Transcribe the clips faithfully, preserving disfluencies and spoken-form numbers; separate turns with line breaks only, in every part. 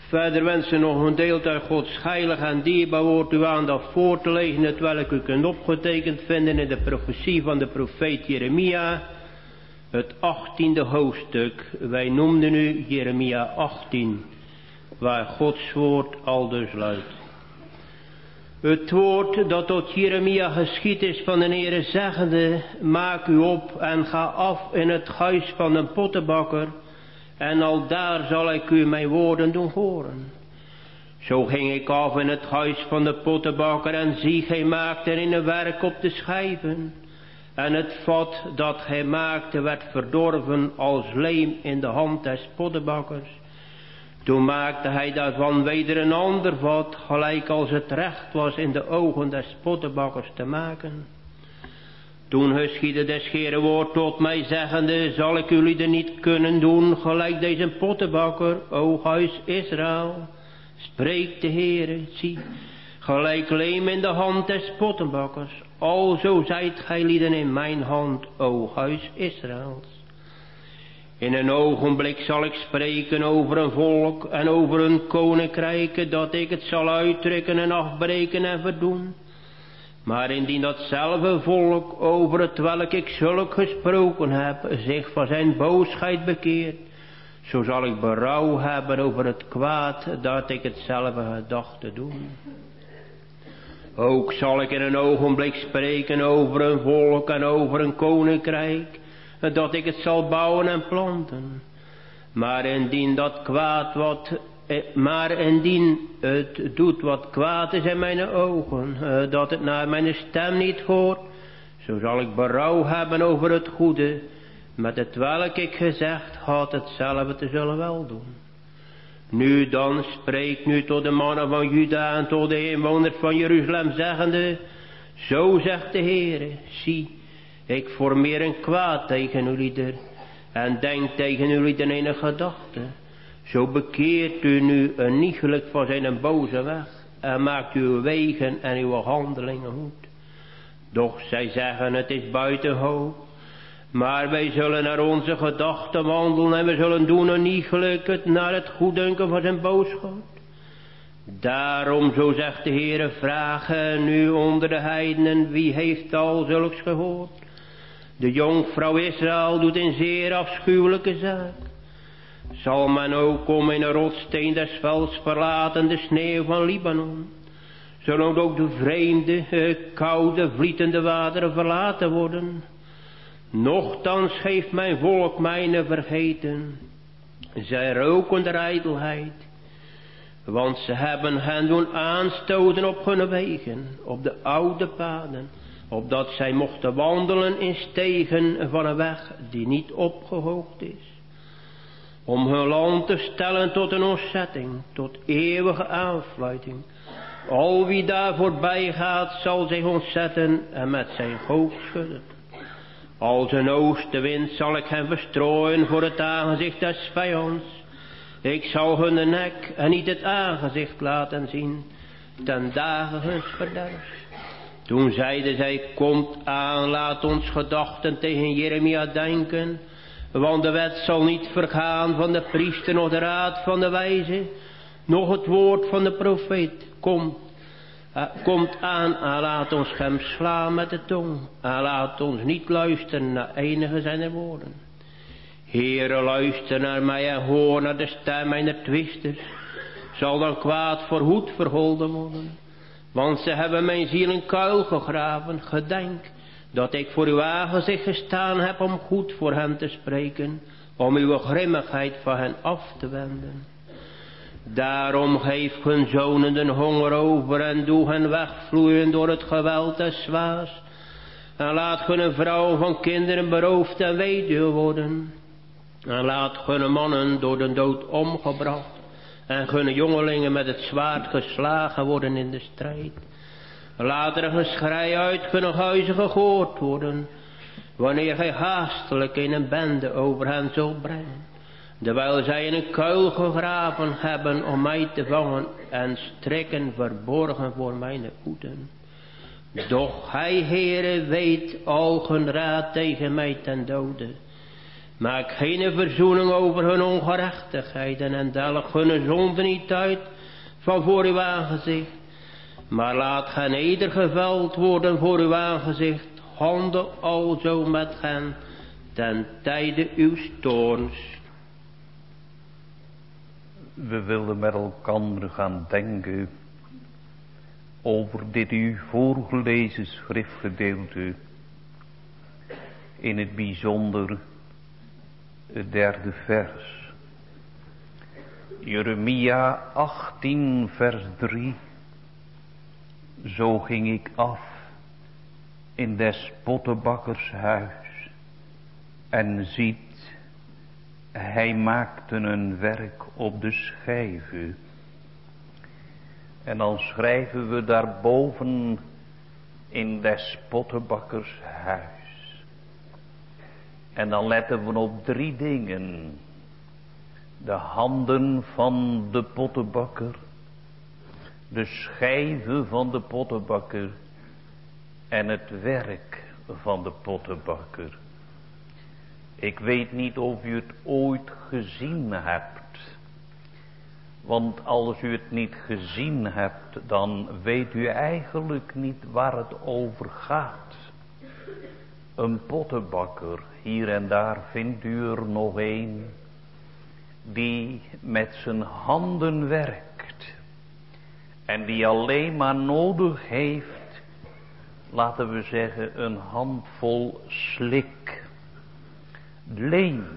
Verder wensen nog een deel uit Gods heilig en dierbaar woord u aandacht voor te leggen, het welk u kunt opgetekend vinden in de profetie van de profeet Jeremia, het achttiende hoofdstuk. Wij noemden nu Jeremia achttien, waar Gods woord aldus luidt. Het woord dat tot Jeremia geschied is van de Heere zeggende, maak u op en ga af in het huis van een pottenbakker, en al daar zal ik u mijn woorden doen horen. Zo ging ik af in het huis van de pottenbakker, en zie, hij maakte er in een werk op de schijven. En het vat dat hij maakte werd verdorven als leem in de hand des pottenbakkers. Toen maakte hij daarvan weder een ander vat, gelijk als het recht was in de ogen des pottenbakkers te maken. Toen geschiedde des Heere woord tot mij zeggende, zal ik jullie niet kunnen doen, gelijk deze pottenbakker, o huis Israël. Spreekt de Heere, zie, gelijk leem in de hand des pottenbakkers, alzo zijt gij lieden in mijn hand, o huis Israëls. In een ogenblik zal ik spreken over een volk en over een koninkrijk, dat ik het zal uittrekken en afbreken en verdoen. Maar indien datzelfde volk, over het welk ik zulk gesproken heb, zich van zijn boosheid bekeert, zo zal ik berouw hebben over het kwaad dat ik hetzelfde gedacht te doen. Ook zal ik in een ogenblik spreken over een volk en over een koninkrijk, dat ik het zal bouwen en planten. Maar indien dat kwaad wat, maar indien het doet wat kwaad is in mijn ogen, dat het naar mijn stem niet hoort, zo zal ik berouw hebben over het goede, met het welk ik gezegd had hetzelfde te zullen wel doen. Nu dan spreek nu tot de mannen van Juda en tot de inwoners van Jeruzalem zeggende, zo zegt de Heere, zie, ik formeer een kwaad tegen ulieder en denk tegen ulieder een gedachte. Zo bekeert u nu een iegelijk van zijn boze weg en maakt uw wegen en uw handelingen goed. Doch zij zeggen, het is buiten hoop, maar wij zullen naar onze gedachten wandelen en we zullen doen een iegelijk het naar het goeddunken van zijn boodschap. Daarom, zo zegt de Heere, vragen nu onder de heidenen, wie heeft al zulks gehoord? De jonkvrouw Israël doet een zeer afschuwelijke zaak. Zal men ook om in een rotsteen des velds verlaten de sneeuw van Libanon? Zullen ook de vreemde, koude, vlietende wateren verlaten worden? Nochtans heeft mijn volk mijne vergeten. Zij roken der ijdelheid. Want ze hebben hen doen aanstoten op hun wegen, op de oude paden, opdat zij mochten wandelen in stegen van een weg die niet opgehoogd is. Om hun land te stellen tot een ontzetting, tot eeuwige aanfluiting. Al wie daar voorbij gaat zal zich ontzetten en met zijn hoofd schudden. Als een oostenwind zal ik hen verstrooien voor het aangezicht des vijands. Ik zal hun de nek en niet het aangezicht laten zien, ten dagen huns verderfs. Toen zeiden zij, komt aan, laat ons gedachten tegen Jeremia denken, want de wet zal niet vergaan van de priester, nog de raad van de wijze, nog het woord van de profeet. Kom, uh, komt aan, en laat ons hem slaan met de tong, en laat ons niet luisteren naar enige zijner woorden. Heere, luister naar mij en hoor naar de stem mijner twisters. Zal dan kwaad voorhoed verholden worden? Want ze hebben mijn ziel een kuil gegraven. Gedenk dat ik voor uw aangezicht gestaan heb om goed voor hen te spreken, om uw grimmigheid van hen af te wenden. Daarom geef hun zonen de honger over en doe hen wegvloeien door het geweld des zwaars. En laat hun vrouwen van kinderen beroofd en weduwe worden. En laat hun mannen door de dood omgebracht en hun jongelingen met het zwaard geslagen worden in de strijd. Laat er een geschrei uit hun huizen gehoord worden, wanneer gij haastelijk in een bende over hen zult brengen, terwijl zij in een kuil gegraven hebben om mij te vangen en strikken verborgen voor mijn voeten. Doch hij, Heere, weet al hun raad tegen mij ten dode. Maak geen verzoening over hun ongerechtigheden en delg hun zonde niet uit van voor uw aangezicht. Maar laat geen ieder geveld worden voor uw aangezicht. Handel alzo met hen ten tijde uw toorns.
We willen met elkaar gaan denken over dit u voorgelezen schriftgedeelte. In het bijzonder het derde vers. Jeremia achttien vers drie. Zo ging ik af in des pottenbakkers huis. En ziet, hij maakte een werk op de schijven. En dan schrijven we daarboven in des pottenbakkers huis. En dan letten we op drie dingen. De handen van de pottenbakker. De schijven van de pottenbakker. En het werk van de pottenbakker. Ik weet niet of u het ooit gezien hebt. Want als u het niet gezien hebt, dan weet u eigenlijk niet waar het over gaat. Een pottenbakker, hier en daar vindt u er nog een, die met zijn handen werkt. En die alleen maar nodig heeft, laten we zeggen, een handvol slik. Leem.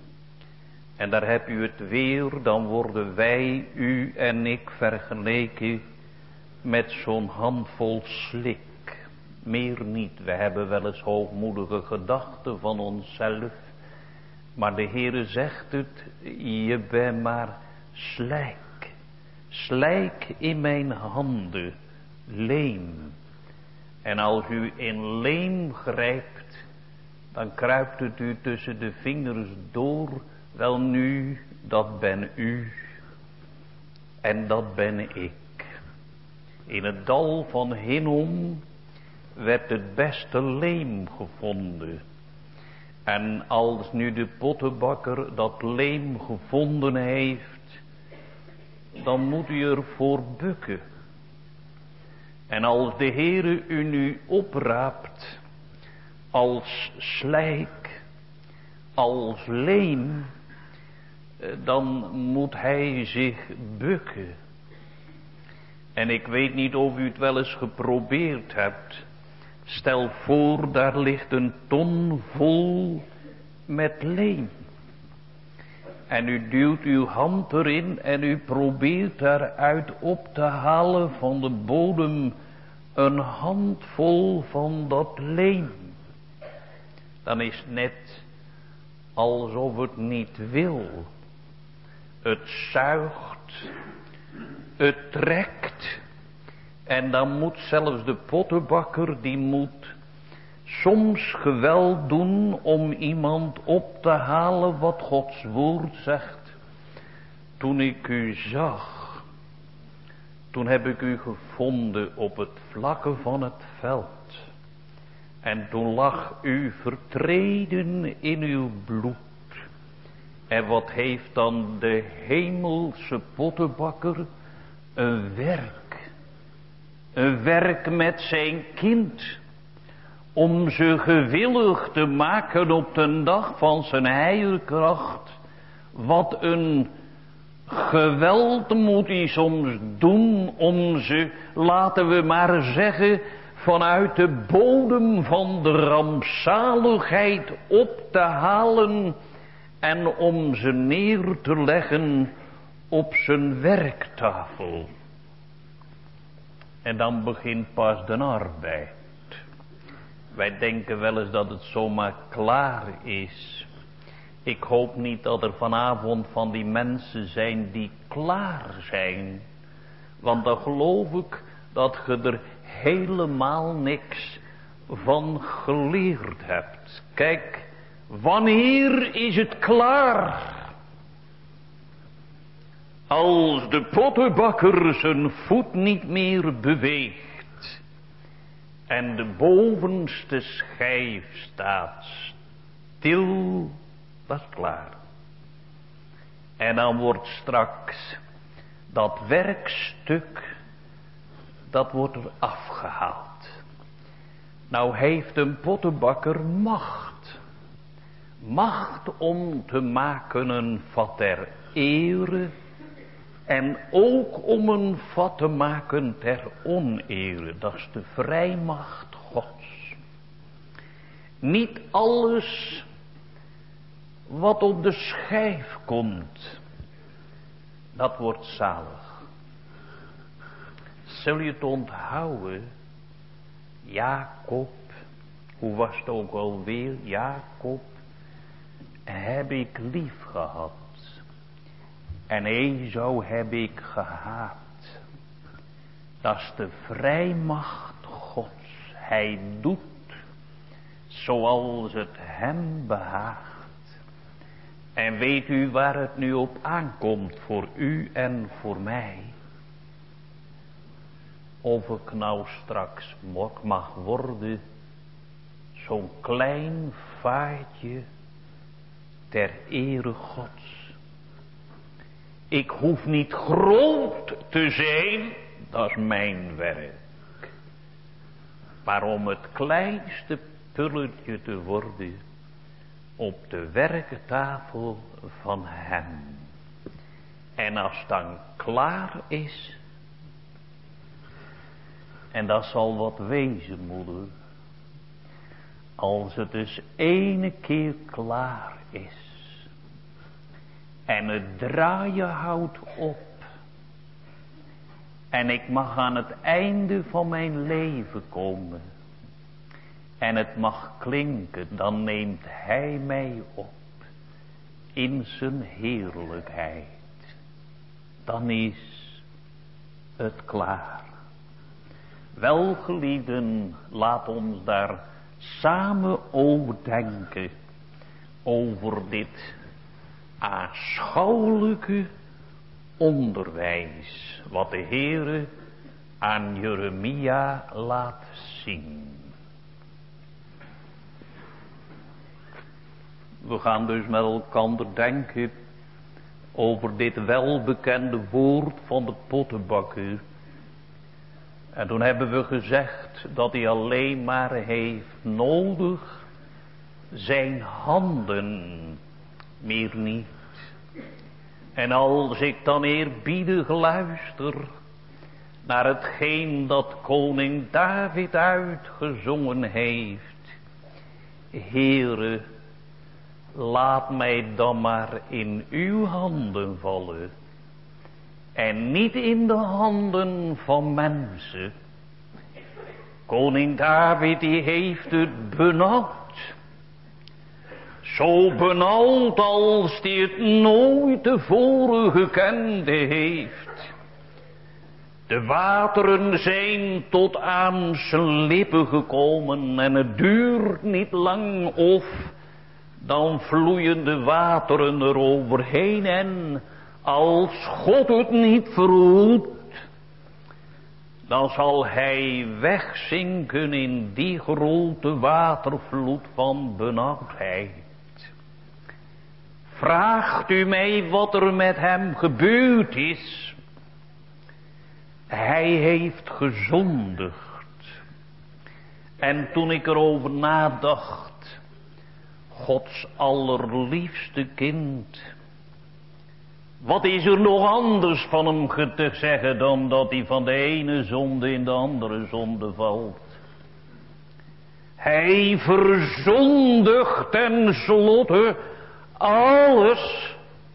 En daar heb u het weer, dan worden wij, u en ik, vergeleken met zo'n handvol slik. Meer niet. We hebben wel eens hoogmoedige gedachten van onszelf. Maar de Heere zegt het, je bent maar slijk. Slijk in mijn handen. Leem. En als u in leem grijpt, dan kruipt het u tussen de vingers door. Wel nu, dat ben u. En dat ben ik. In het dal van Hinnom werd het beste leem gevonden. En als nu de pottenbakker dat leem gevonden heeft, dan moet u ervoor bukken. En als de Heere u nu opraapt als slijk, als leem, dan moet hij zich bukken. En ik weet niet of u het wel eens geprobeerd hebt. Stel voor, daar ligt een ton vol met leem. En u duwt uw hand erin en u probeert daaruit op te halen van de bodem een handvol van dat leem. Dan is het net alsof het niet wil. Het zuigt, het trekt. En dan moet zelfs de pottenbakker, die moet soms geweld doen om iemand op te halen wat Gods woord zegt. Toen ik u zag, toen heb ik u gevonden op het vlakke van het veld. En toen lag u vertreden in uw bloed. En wat heeft dan de hemelse pottenbakker? Een werk. Een werk met zijn kind. Om ze gewillig te maken op de dag van zijn heilkracht. Wat een geweld moet hij soms doen om ze, laten we maar zeggen, vanuit de bodem van de rampzaligheid op te halen en om ze neer te leggen op zijn werktafel. En dan begint pas de arbeid. Wij denken wel eens dat het zomaar klaar is. Ik hoop niet dat er vanavond van die mensen zijn die klaar zijn. Want dan geloof ik dat je er helemaal niks van geleerd hebt. Kijk, wanneer is het klaar? Als de pottenbakker zijn voet niet meer beweegt en de bovenste schijf staat stil Dat is klaar. En dan wordt straks dat werkstuk, dat wordt er afgehaald. Nou heeft een pottenbakker macht. Macht om te maken een vat ter ere. En ook om een vat te maken ter onere. Dat is de vrijmacht Gods. Niet alles wat op de schijf komt, dat wordt zalig. Zul je het onthouden? Jacob, hoe was het ook alweer? Jacob heb ik lief gehad. En Esau heb ik gehaat. Dat is de vrijmacht Gods. Hij doet zoals het hem behaagt. En weet u waar het nu op aankomt voor u en voor mij? Of ik nou straks mag worden zo'n klein vaartje ter ere Gods. Ik hoef niet groot te zijn, dat is mijn werk. Maar om het kleinste pulletje te worden op de werktafel van hem. En als het dan klaar is, en dat zal wat wezen, moeder, als het dus ene keer klaar is, en het draaien houdt op, en ik mag aan het einde van mijn leven komen, en het mag klinken, dan neemt hij mij op in zijn heerlijkheid. Dan is het klaar. Welgelieden, laat ons daar samen over denken, over dit aanschouwelijke onderwijs, wat de Heere aan Jeremia laat zien. We gaan dus met elkaar denken over dit welbekende woord van de pottenbakker. En toen hebben we gezegd dat hij alleen maar heeft nodig zijn handen, meer niet. En als ik dan eerbiedig luister naar hetgeen dat koning David uitgezongen heeft. Heere, laat mij dan maar in uw handen vallen. En niet in de handen van mensen. Koning David die heeft het benauwd. Zo benauwd als die het nooit tevoren gekend heeft. De wateren zijn tot aan zijn lippen gekomen. En het duurt niet lang of dan vloeien de wateren er overheen. En als God het niet verhoedt, dan zal hij wegzinken in die grote watervloed van benauwdheid. Vraagt u mij wat er met hem gebeurd is? Hij heeft gezondigd. En toen ik erover nadacht, Gods allerliefste kind, wat is er nog anders van hem te zeggen dan dat hij van de ene zonde in de andere zonde valt? Hij verzondigt tenslotte alles.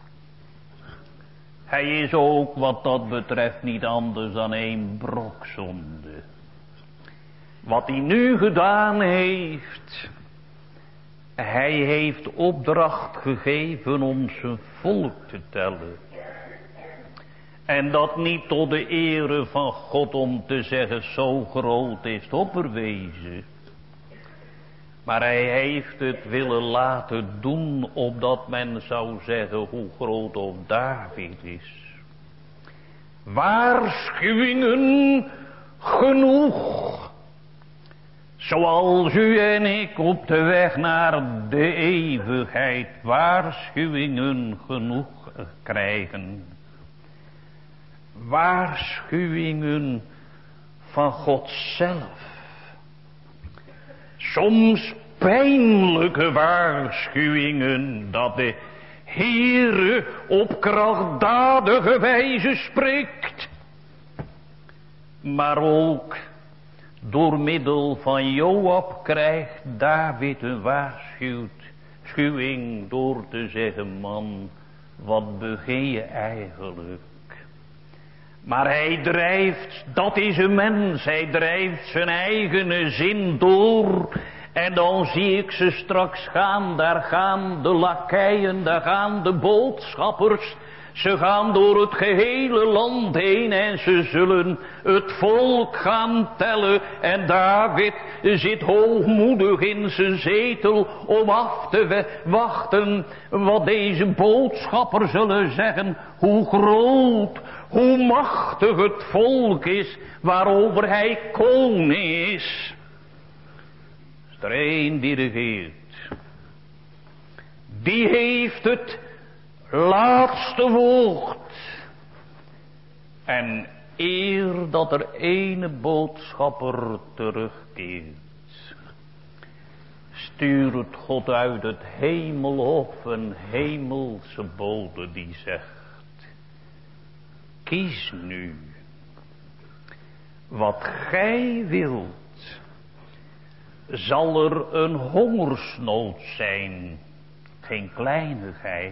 Hij is ook wat dat betreft niet anders dan een brokzonde. Wat hij nu gedaan heeft, hij heeft opdracht gegeven om zijn volk te tellen. En dat niet tot de ere van God om te zeggen, zo groot is het opperwezen. Maar hij heeft het willen laten doen, opdat men zou zeggen hoe groot ook David is. Waarschuwingen genoeg. Zoals u en ik op de weg naar de eeuwigheid waarschuwingen genoeg krijgen. Waarschuwingen van God zelf. Soms pijnlijke waarschuwingen dat de Heere op krachtdadige wijze spreekt. Maar ook door middel van Joab krijgt David een waarschuwing door te zeggen: man, wat begin je eigenlijk? Maar hij drijft, dat is een mens, hij drijft zijn eigen zin door. En dan zie ik ze straks gaan, daar gaan de lakeien, daar gaan de boodschappers. Ze gaan door het gehele land heen en ze zullen het volk gaan tellen. En David zit hoogmoedig in zijn zetel om af te wachten wat deze boodschappers zullen zeggen. Hoe groot, hoe machtig het volk is waarover hij koning is. Is er één die regeert. Die heeft het laatste woord. En eer dat er ene boodschapper terugkeert, stuurt God uit het hemelhof een hemelse bode die zegt: kies nu wat gij wilt. Zal er een hongersnood zijn, geen kleinigheid,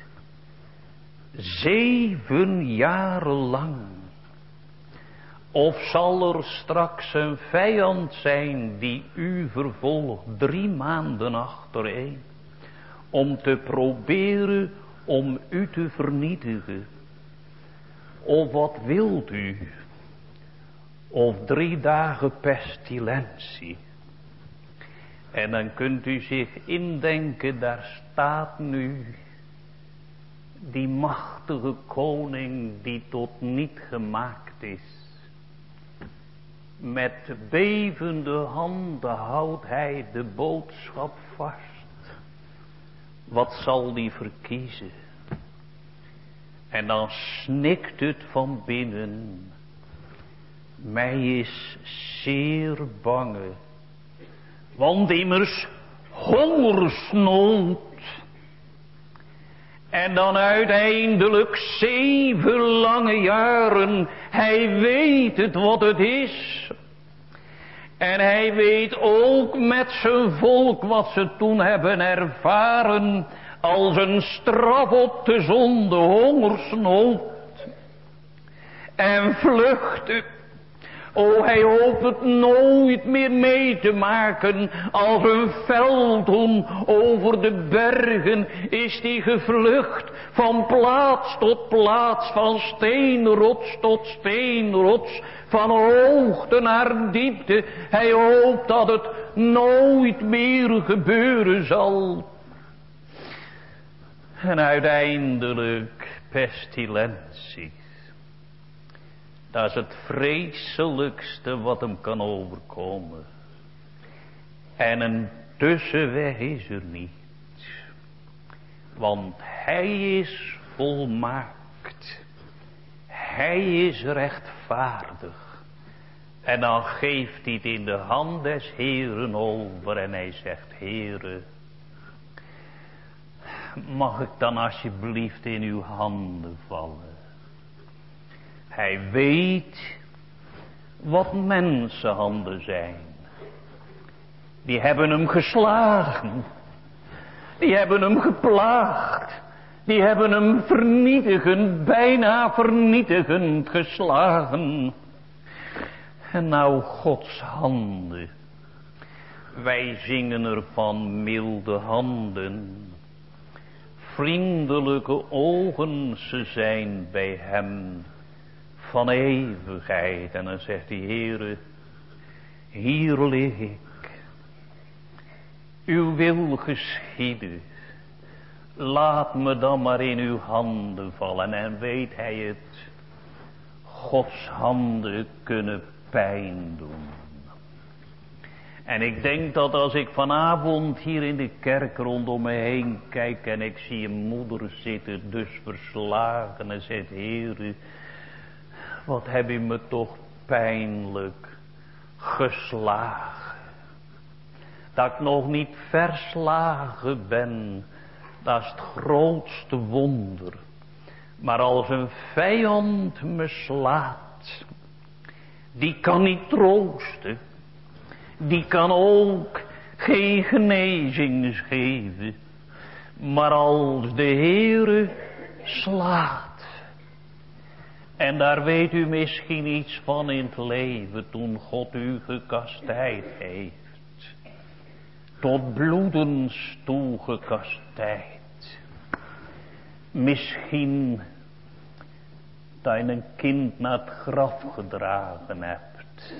zeven jaren lang. Of zal er straks een vijand zijn die u vervolgt drie maanden achtereen, om te proberen om u te vernietigen? Of wat wilt u? Of drie dagen pestilentie? En dan kunt u zich indenken, daar staat nu die machtige koning die tot niet gemaakt is. Met bevende handen houdt hij de boodschap vast. Wat zal die verkiezen? En dan snikt het van binnen: mij is zeer bange. Want immers hongersnood. En dan uiteindelijk zeven lange jaren. Hij weet het wat het is. En hij weet ook met zijn volk wat ze toen hebben ervaren. Als een straf op de zonde, hongersnood. En vluchten. O, hij hoopt het nooit meer mee te maken. Als een veldhoen over de bergen is hij gevlucht. Van plaats tot plaats, van steenrots tot steenrots. Van hoogte naar diepte. Hij hoopt dat het nooit meer gebeuren zal. En uiteindelijk pestilentie. Dat is het vreselijkste wat hem kan overkomen. En een tussenweg is er niet. Want hij is volmaakt. Hij is rechtvaardig. En dan geeft hij het in de hand des Heeren over. En hij zegt: Heere, mag ik dan alsjeblieft in uw handen vallen? Hij weet wat mensenhanden zijn. Die hebben hem geslagen. Die hebben hem geplaagd. Die hebben hem vernietigend, bijna vernietigend geslagen. En nou Gods handen. Wij zingen ervan milde handen. Vriendelijke ogen ze zijn bij hem. Van eeuwigheid. En dan zegt die Heere: hier lig ik. Uw wil geschieden. Laat me dan maar in uw handen vallen. En weet hij het. Gods handen kunnen pijn doen. En ik denk dat als ik vanavond hier in de kerk rondom me heen kijk en ik zie een moeder zitten, dus verslagen en zegt, Heere, wat heb je me toch pijnlijk geslagen. Dat ik nog niet verslagen ben, dat is het grootste wonder. Maar als een vijand me slaat, die kan niet troosten. Die kan ook geen genezing geven. Maar als de Heere slaat. En daar weet u misschien iets van in het leven toen God u gekastijd heeft. Tot bloedens toe gekastijd. Misschien dat je een kind naar het graf gedragen hebt.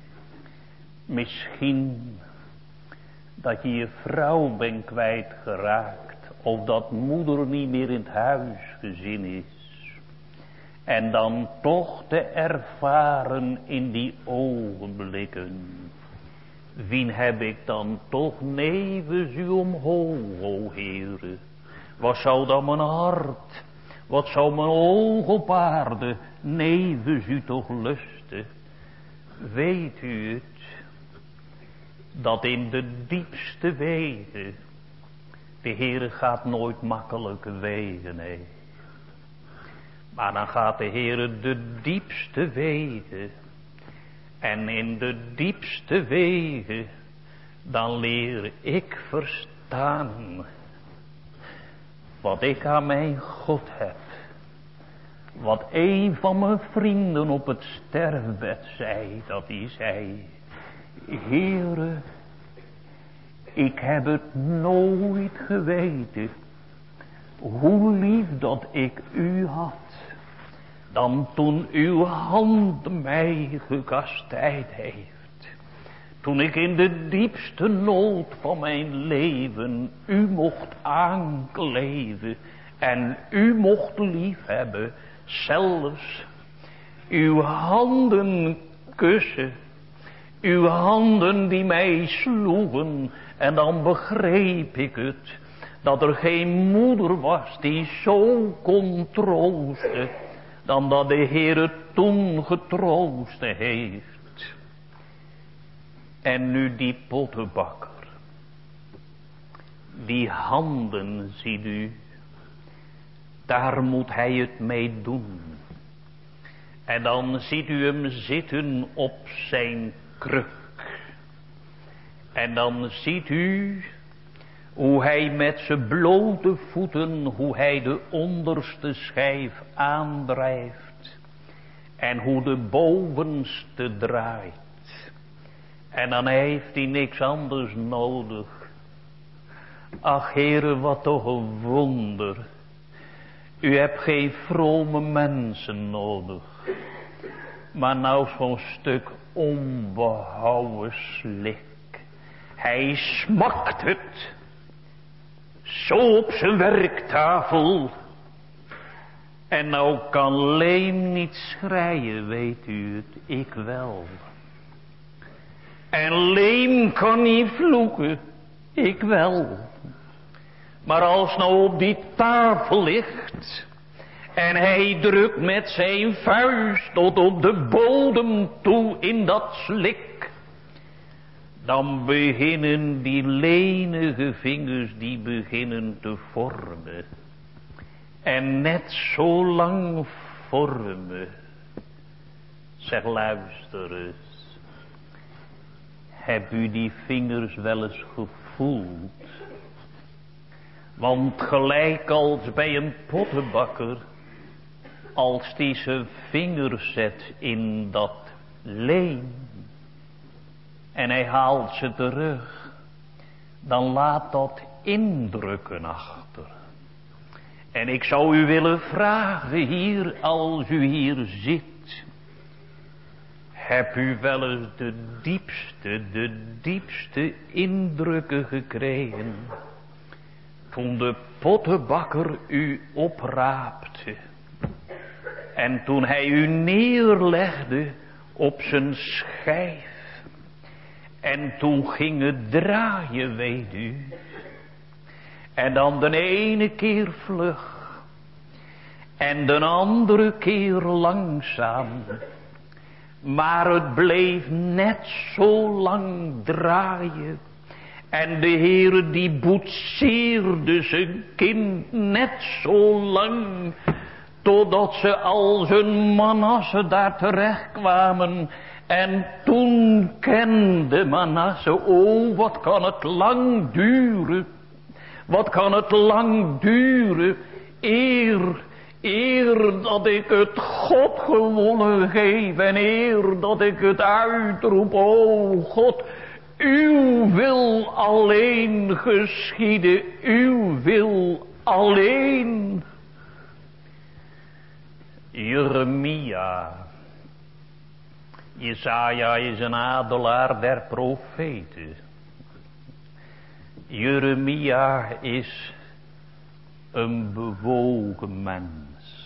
Misschien dat je je vrouw bent kwijtgeraakt. Of dat moeder niet meer in het huisgezin is. En dan toch te ervaren in die ogenblikken. Wien heb ik dan toch nevens u omhoog, o Heere. Wat zou dan mijn hart, wat zou mijn oog op aarde nevens u toch lusten. Weet u het? Dat in de diepste wegen, de Heere gaat nooit makkelijke wegen, nee. Maar dan gaat de Heere de diepste wegen. En in de diepste wegen, dan leer ik verstaan. Wat ik aan mijn God heb. Wat een van mijn vrienden op het sterfbed zei, dat hij zei, Heere, ik heb het nooit geweten, hoe lief dat ik u had, dan toen uw hand mij gekastijd heeft. Toen ik in de diepste nood van mijn leven u mocht aankleven en u mocht liefhebben, zelfs uw handen kussen. Uw handen die mij sloegen. En dan begreep ik het. Dat er geen moeder was die zo kon troosten. Dan dat de Heer het toen getroosten heeft. En nu die pottenbakker. Die handen ziet u. Daar moet hij het mee doen. En dan ziet u hem zitten op zijn kruk. En dan ziet u hoe hij met zijn blote voeten, hoe hij de onderste schijf aandrijft. En hoe de bovenste draait. En dan heeft hij niks anders nodig. Ach Heere, wat toch een wonder. U hebt geen vrome mensen nodig. Maar nou zo'n stuk onbehouden slik. Hij smakt het. Zo op zijn werktafel. En nou kan Leem niet schreien, weet u het, ik wel. En Leem kan niet vloeken, ik wel. Maar als nou op die tafel ligt en hij drukt met zijn vuist tot op de bodem toe in dat slik, dan beginnen die lenige vingers, die beginnen te vormen. En net zo lang vormen. Zeg, luister eens. Heb u die vingers wel eens gevoeld? Want gelijk als bij een pottenbakker, als die zijn vinger zet in dat leem en hij haalt ze terug, dan laat dat indrukken achter. En ik zou u willen vragen hier, als u hier zit, heb u wel eens de diepste, de diepste indrukken gekregen toen de pottenbakker u opraapte en toen hij u neerlegde op zijn schijf En toen ging het draaien, weet u. En dan de ene keer vlug. En de andere keer langzaam. Maar het bleef net zo lang draaien. En de Heere die boetseerde zijn kind net zo lang. Totdat ze als een Manasse daar terecht kwamen. En toen kende Manasse, oh wat kan het lang duren. Wat kan het lang duren, eer, eer dat ik het God gewonnen geef. En eer dat ik het uitroep, o God, uw wil alleen geschieden, uw wil alleen. Jeremia, Jesaja is een adelaar der profeten. Jeremia is een bewogen mens.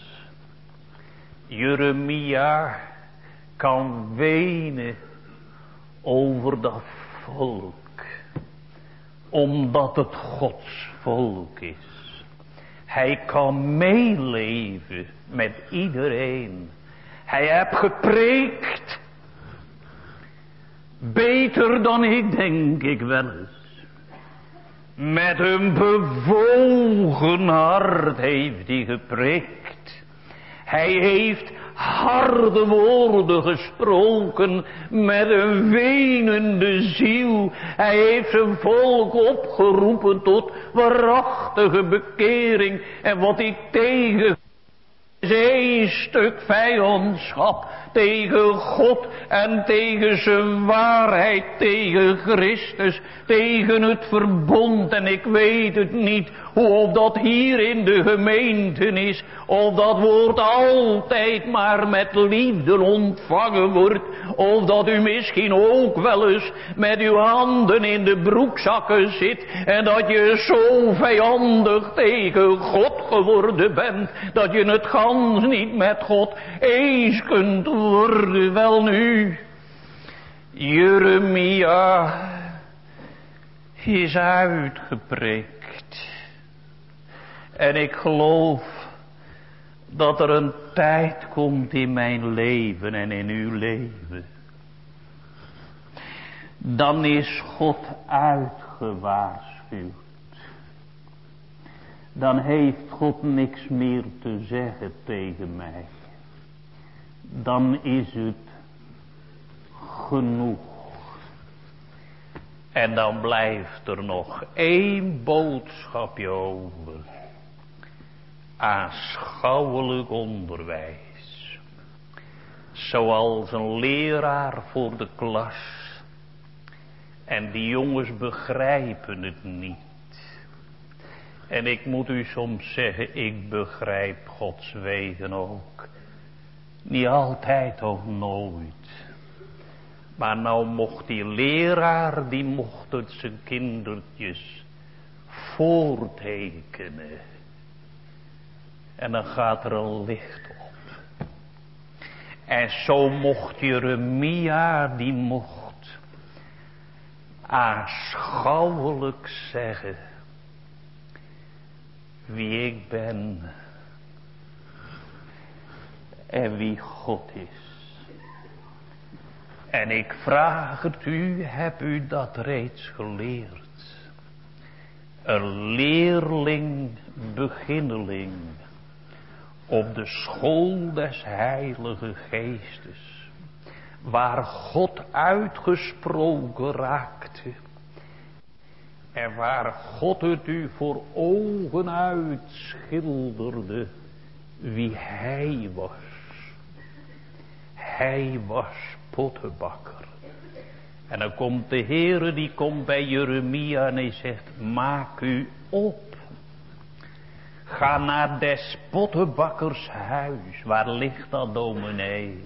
Jeremia kan wenen over dat volk, omdat het Gods volk is. Hij kan meeleven met iedereen. Hij heeft gepreekt, beter dan ik denk ik wel eens. Met een bewogen hart heeft hij gepreekt. Hij heeft harde woorden gesproken met een wenende ziel. Hij heeft zijn volk opgeroepen tot waarachtige bekering. En wat ik tegen is één stuk vijandschap tegen God en tegen zijn waarheid, tegen Christus, tegen het verbond. En ik weet het niet hoe of dat hier in de gemeente is, of dat woord altijd maar met liefde ontvangen wordt, of dat u misschien ook wel eens met uw handen in de broekzakken zit en dat je zo vijandig tegen God geworden bent, dat je het gans niet met God eens kunt worden. Wel nu, Jeremia is uitgepreekt. En ik geloof dat er een tijd komt in mijn leven en in uw leven. Dan is God uitgewaarschuwd. Dan heeft God niks meer te zeggen tegen mij. Dan is het genoeg. En dan blijft er nog één boodschapje over. Aanschouwelijk onderwijs. Zoals een leraar voor de klas. En die jongens begrijpen het niet. En ik moet u soms zeggen, ik begrijp Gods wegen ook. Niet altijd of nooit. Maar nou mocht die leraar, die mocht het zijn kindertjes voortekenen. En dan gaat er een licht op. En zo mocht Jeremia, die mocht aanschouwelijk zeggen wie ik ben en wie God is. En ik vraag het u, heb u dat reeds geleerd? Een leerling, beginneling, op de school des Heilige Geestes, waar God uitgesproken raakte, en waar God het u voor ogen uitschilderde wie hij was. Hij was pottenbakker. En dan komt de Heere, die komt bij Jeremia en hij zegt, maak u op. Ga naar des pottenbakkers huis. Waar ligt dat, dominee?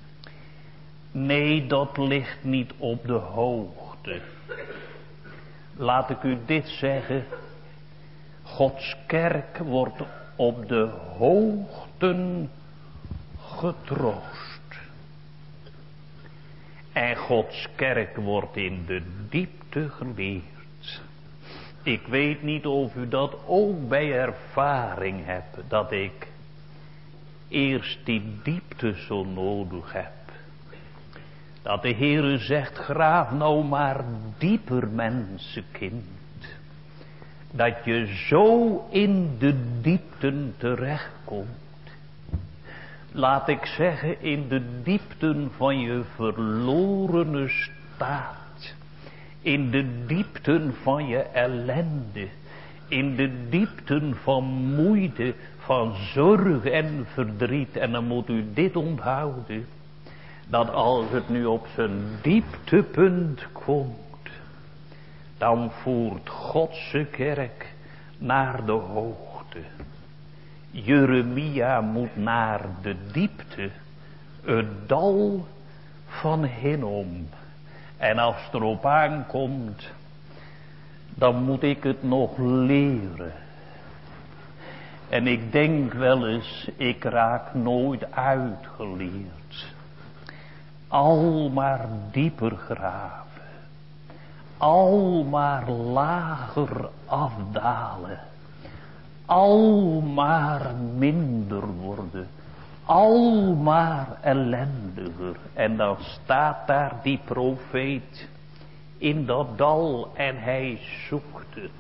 Nee, dat ligt niet op de hoogte. Laat ik u dit zeggen. Gods kerk wordt op de hoogten getroost. En Gods kerk wordt in de diepte geleerd. Ik weet niet of u dat ook bij ervaring hebt, dat ik eerst die diepte zo nodig heb. Dat de Heere zegt, graaf nou maar dieper, mensenkind. Dat je zo in de diepten terechtkomt. Laat ik zeggen, in de diepten van je verlorene staat. In de diepten van je ellende. In de diepten van moeite, van zorg en verdriet. En dan moet u dit onthouden. Dat als het nu op zijn dieptepunt komt, dan voert Godse kerk naar de hoogte. Jeremia moet naar de diepte, het dal van Hinnom. En als het erop aankomt, dan moet ik het nog leren. En ik denk wel eens, ik raak nooit uitgeleerd. Al maar dieper graven. Al maar lager afdalen. Al maar minder worden. Al maar ellendiger. En dan staat daar die profeet in dat dal en hij zoekt het.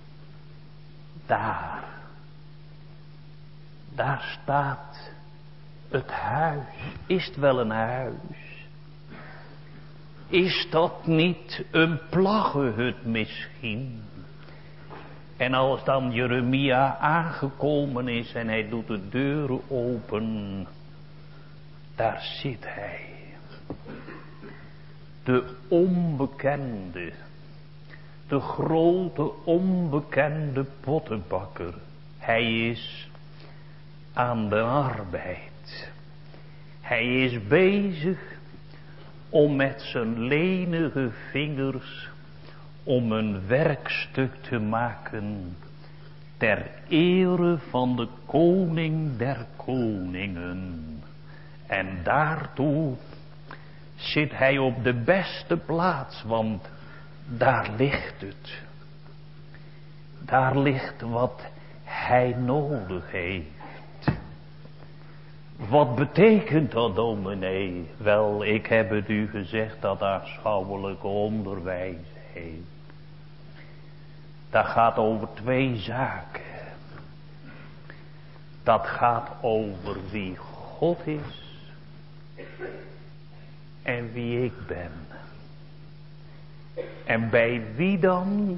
Daar. Daar staat het huis. Is het wel een huis? Is dat niet een plaggehut misschien? En als dan Jeremia aangekomen is en hij doet de deuren open, daar zit hij. De onbekende, de grote onbekende pottenbakker. Hij is aan de arbeid. Hij is bezig om met zijn lenige vingers om een werkstuk te maken ter ere van de koning der koningen. En daartoe zit hij op de beste plaats, want daar ligt het. Daar ligt wat hij nodig heeft. Wat betekent dat, dominee? Wel, ik heb het u gezegd, dat aanschouwelijke onderwijs heeft. Dat gaat over twee zaken. Dat gaat over wie God is en wie ik ben. En bij wie dan?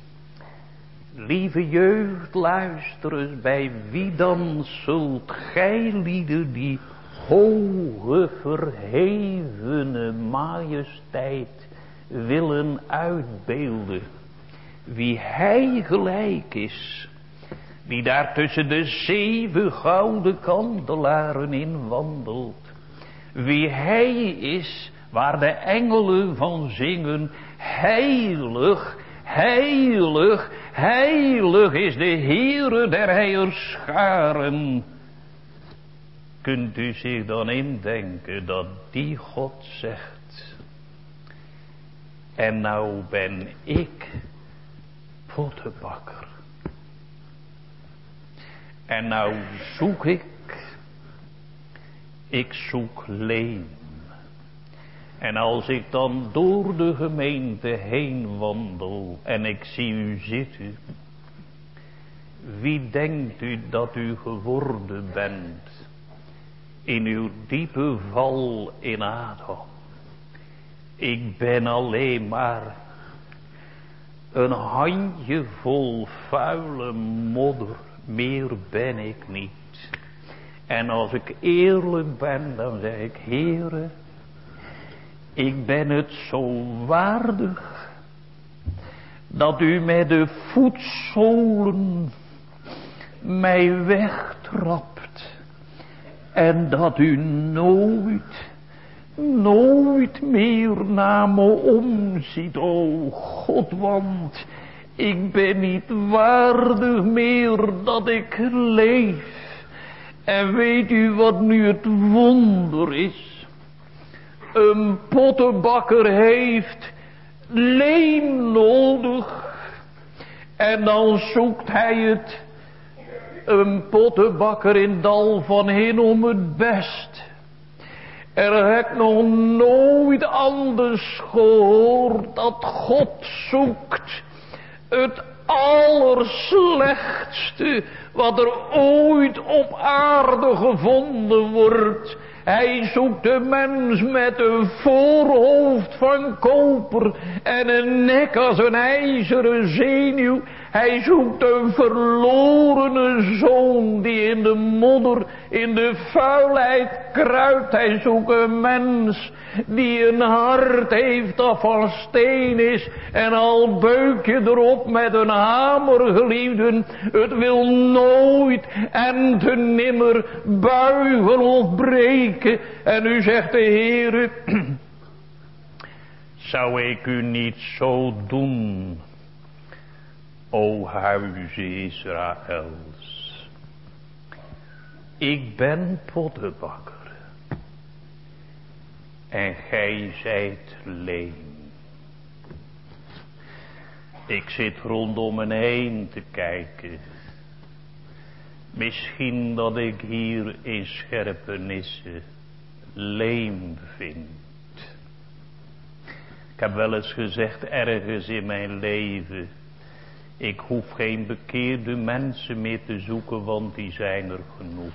Lieve jeugd, luister eens, bij wie dan zult gij lieden die hoge verhevene majesteit willen uitbeelden? Wie hij gelijk is, die daar tussen de zeven gouden kandelaren in wandelt. Wie hij is, waar de engelen van zingen, heilig, heilig, heilig is de Heere der heerscharen. Kunt u zich dan indenken dat die God zegt, en nou ben ik pottenbakker. En nou zoek ik, ik zoek leem. En als ik dan door de gemeente heen wandel en ik zie u zitten, wie denkt u dat u geworden bent in uw diepe val in Adam? Ik ben alleen maar een handjevol vuile modder, meer ben ik niet. En als ik eerlijk ben, dan zeg ik, Heere, ik ben het zo waardig dat u met de voetzolen mij wegtrapt en dat u nooit, nooit meer naar me omziet, o God, want ik ben niet waardig meer dat ik leef. En weet u wat nu het wonder is? Een pottenbakker heeft leem nodig. En dan zoekt hij het, een pottenbakker in dal van Hinnom, het best. Er heb ik nog nooit anders gehoord dat God zoekt het allerslechtste wat er ooit op aarde gevonden wordt. Hij zoekt de mens met een voorhoofd van koper en een nek als een ijzeren zenuw. Hij zoekt een verlorene zoon die in de modder, in de vuilheid kruipt. Hij zoekt een mens die een hart heeft dat van steen is. En al beuk je erop met een hamer, geliefden, het wil nooit en te nimmer buigen of breken. En u zegt de Heere, zou ik u niet zo doen, o huize Israëls? Ik ben pottenbakker en gij zijt leem. Ik zit rondom me heen te kijken. Misschien dat ik hier in Scherpenisse leem vind. Ik heb wel eens gezegd ergens in mijn leven, ik hoef geen bekeerde mensen meer te zoeken, want die zijn er genoeg.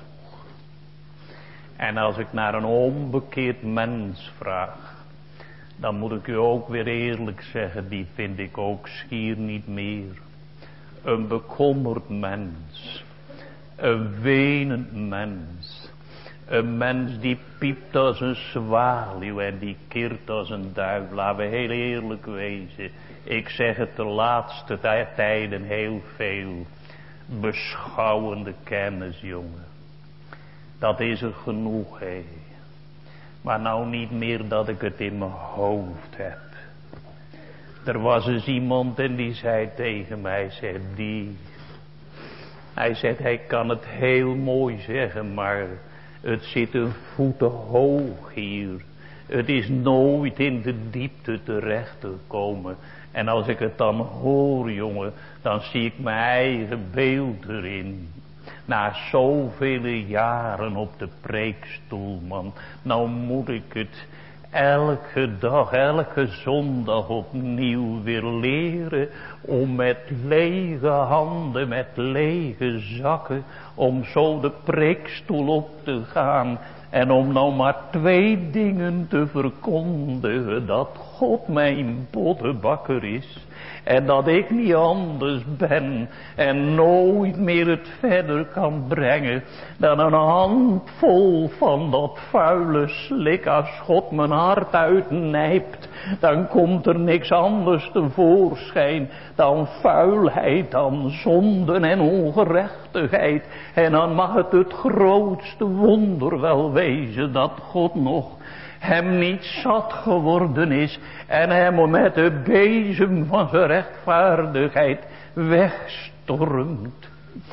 En als ik naar een onbekeerd mens vraag, dan moet ik u ook weer eerlijk zeggen, die vind ik ook schier niet meer. Een bekommerd mens, een wenend mens, een mens die piept als een zwaluw en die kirrt als een duif. Laten we heel eerlijk wezen, ik zeg het de laatste tijden heel veel, beschouwende kennis, jongen. Dat is er genoeg, hé. Maar nou niet meer dat ik het in mijn hoofd heb. Er was eens iemand en die zei tegen mij, zei die. Hij zegt, hij kan het heel mooi zeggen, maar het zit een voeten hoog hier. Het is nooit in de diepte terecht gekomen. En als ik het dan hoor, jongen, dan zie ik mijn eigen beeld erin. Na zoveel jaren op de preekstoel, man, nou moet ik het elke dag, elke zondag opnieuw weer leren om met lege handen, met lege zakken, om zo de preekstoel op te gaan en om nou maar twee dingen te verkondigen, dat God mijn pottenbakker is en dat ik niet anders ben en nooit meer het verder kan brengen dan een handvol van dat vuile slik. Als God mijn hart uitnijpt, dan komt er niks anders tevoorschijn dan vuilheid, dan zonden en ongerechtigheid. En dan mag het het grootste wonder wel wezen dat God nog hem niet zat geworden is en hem met de bezem van zijn rechtvaardigheid wegstormt.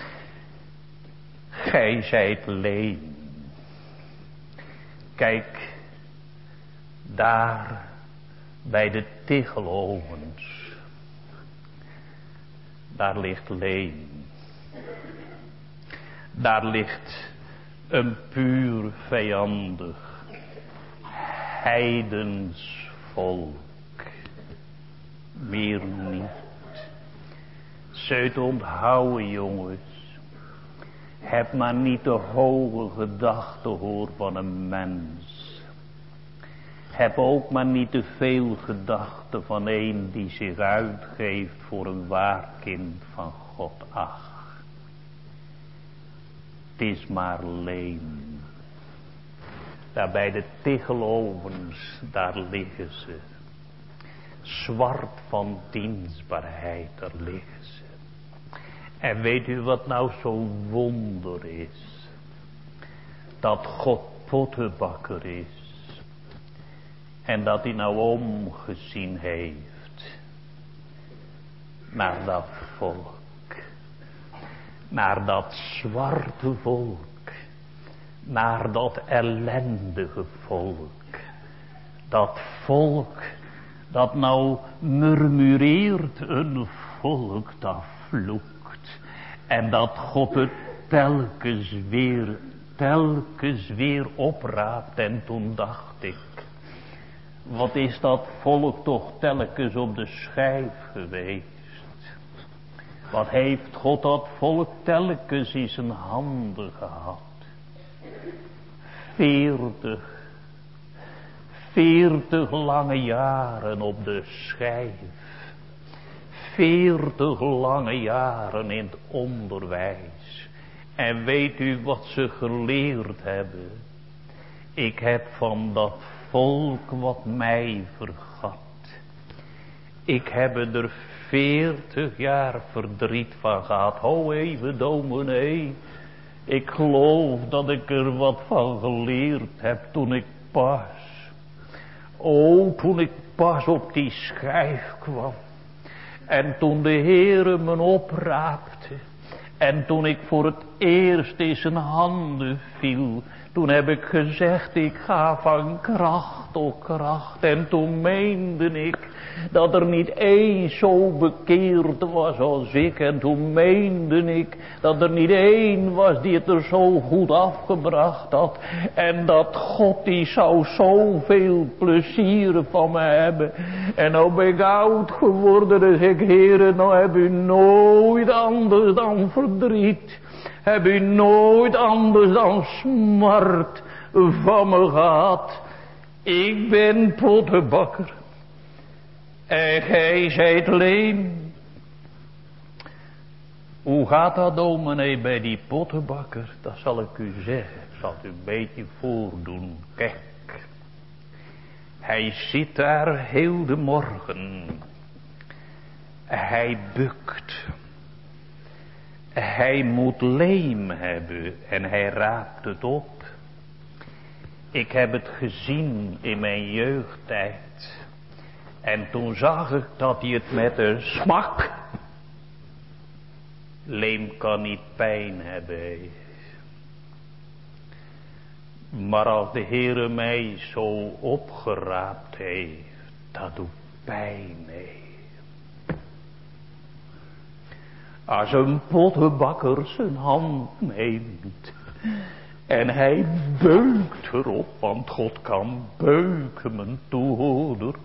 Gij zijt leem. Kijk, daar bij de tichelovens, daar ligt leem. Daar ligt een puur vijandig heidens volk, meer niet. Zult onthouden, jongens, heb maar niet de hoge gedachte hoor van een mens. Heb ook maar niet te veel gedachte van een die zich uitgeeft voor een waar kind van God. Ach, het is maar leem. Daar bij de tichelovens, daar liggen ze. Zwart van dienstbaarheid, daar liggen ze. En weet u wat nou zo'n wonder is? Dat God pottenbakker is. En dat hij nou omgezien heeft. Naar dat volk. Naar dat zwarte volk. Naar dat ellendige volk. Dat volk, dat nou murmureert, een volk dat vloekt. En dat God het telkens weer, telkens weer opraapt. En toen dacht ik, wat is dat volk toch telkens op de schijf geweest. Wat heeft God dat volk telkens in zijn handen gehad. Veertig, veertig lange jaren op de schijf. Veertig lange jaren in het onderwijs. En weet u wat ze geleerd hebben? Ik heb van dat volk wat mij vergat. Ik heb er veertig jaar verdriet van gehad. Ho even dominee. Ik geloof dat ik er wat van geleerd heb toen ik pas. O, toen ik pas op die schijf kwam. En toen de Heere me opraapte. En toen ik voor het eerst in zijn handen viel. Toen heb ik gezegd, ik ga van kracht tot kracht. En toen meende ik dat er niet één zo bekeerd was als ik. En toen meende ik dat er niet één was die het er zo goed afgebracht had. En dat God die zou zoveel plezier van me hebben. En nou ben ik oud geworden en zeg ik, Heere, nou heb u nooit anders dan verdriet. Heb u nooit anders dan smart van me gehad. Ik ben pottenbakker. En gij zijt leem. Hoe gaat dat, dominee, bij die pottenbakker? Dat zal ik u zeggen. Ik zal het u een beetje voordoen. Kijk. Hij zit daar heel de morgen. Hij bukt. Hij moet leem hebben en hij raapt het op. Ik heb het gezien in mijn jeugdtijd. En toen zag ik dat hij het met een smak. Leem kan niet pijn hebben. Maar als de Heere mij zo opgeraapt heeft, dat doet pijn. He. Als een pottenbakker zijn hand neemt en hij beukt erop, want God kan beuken, mijn toehoorder.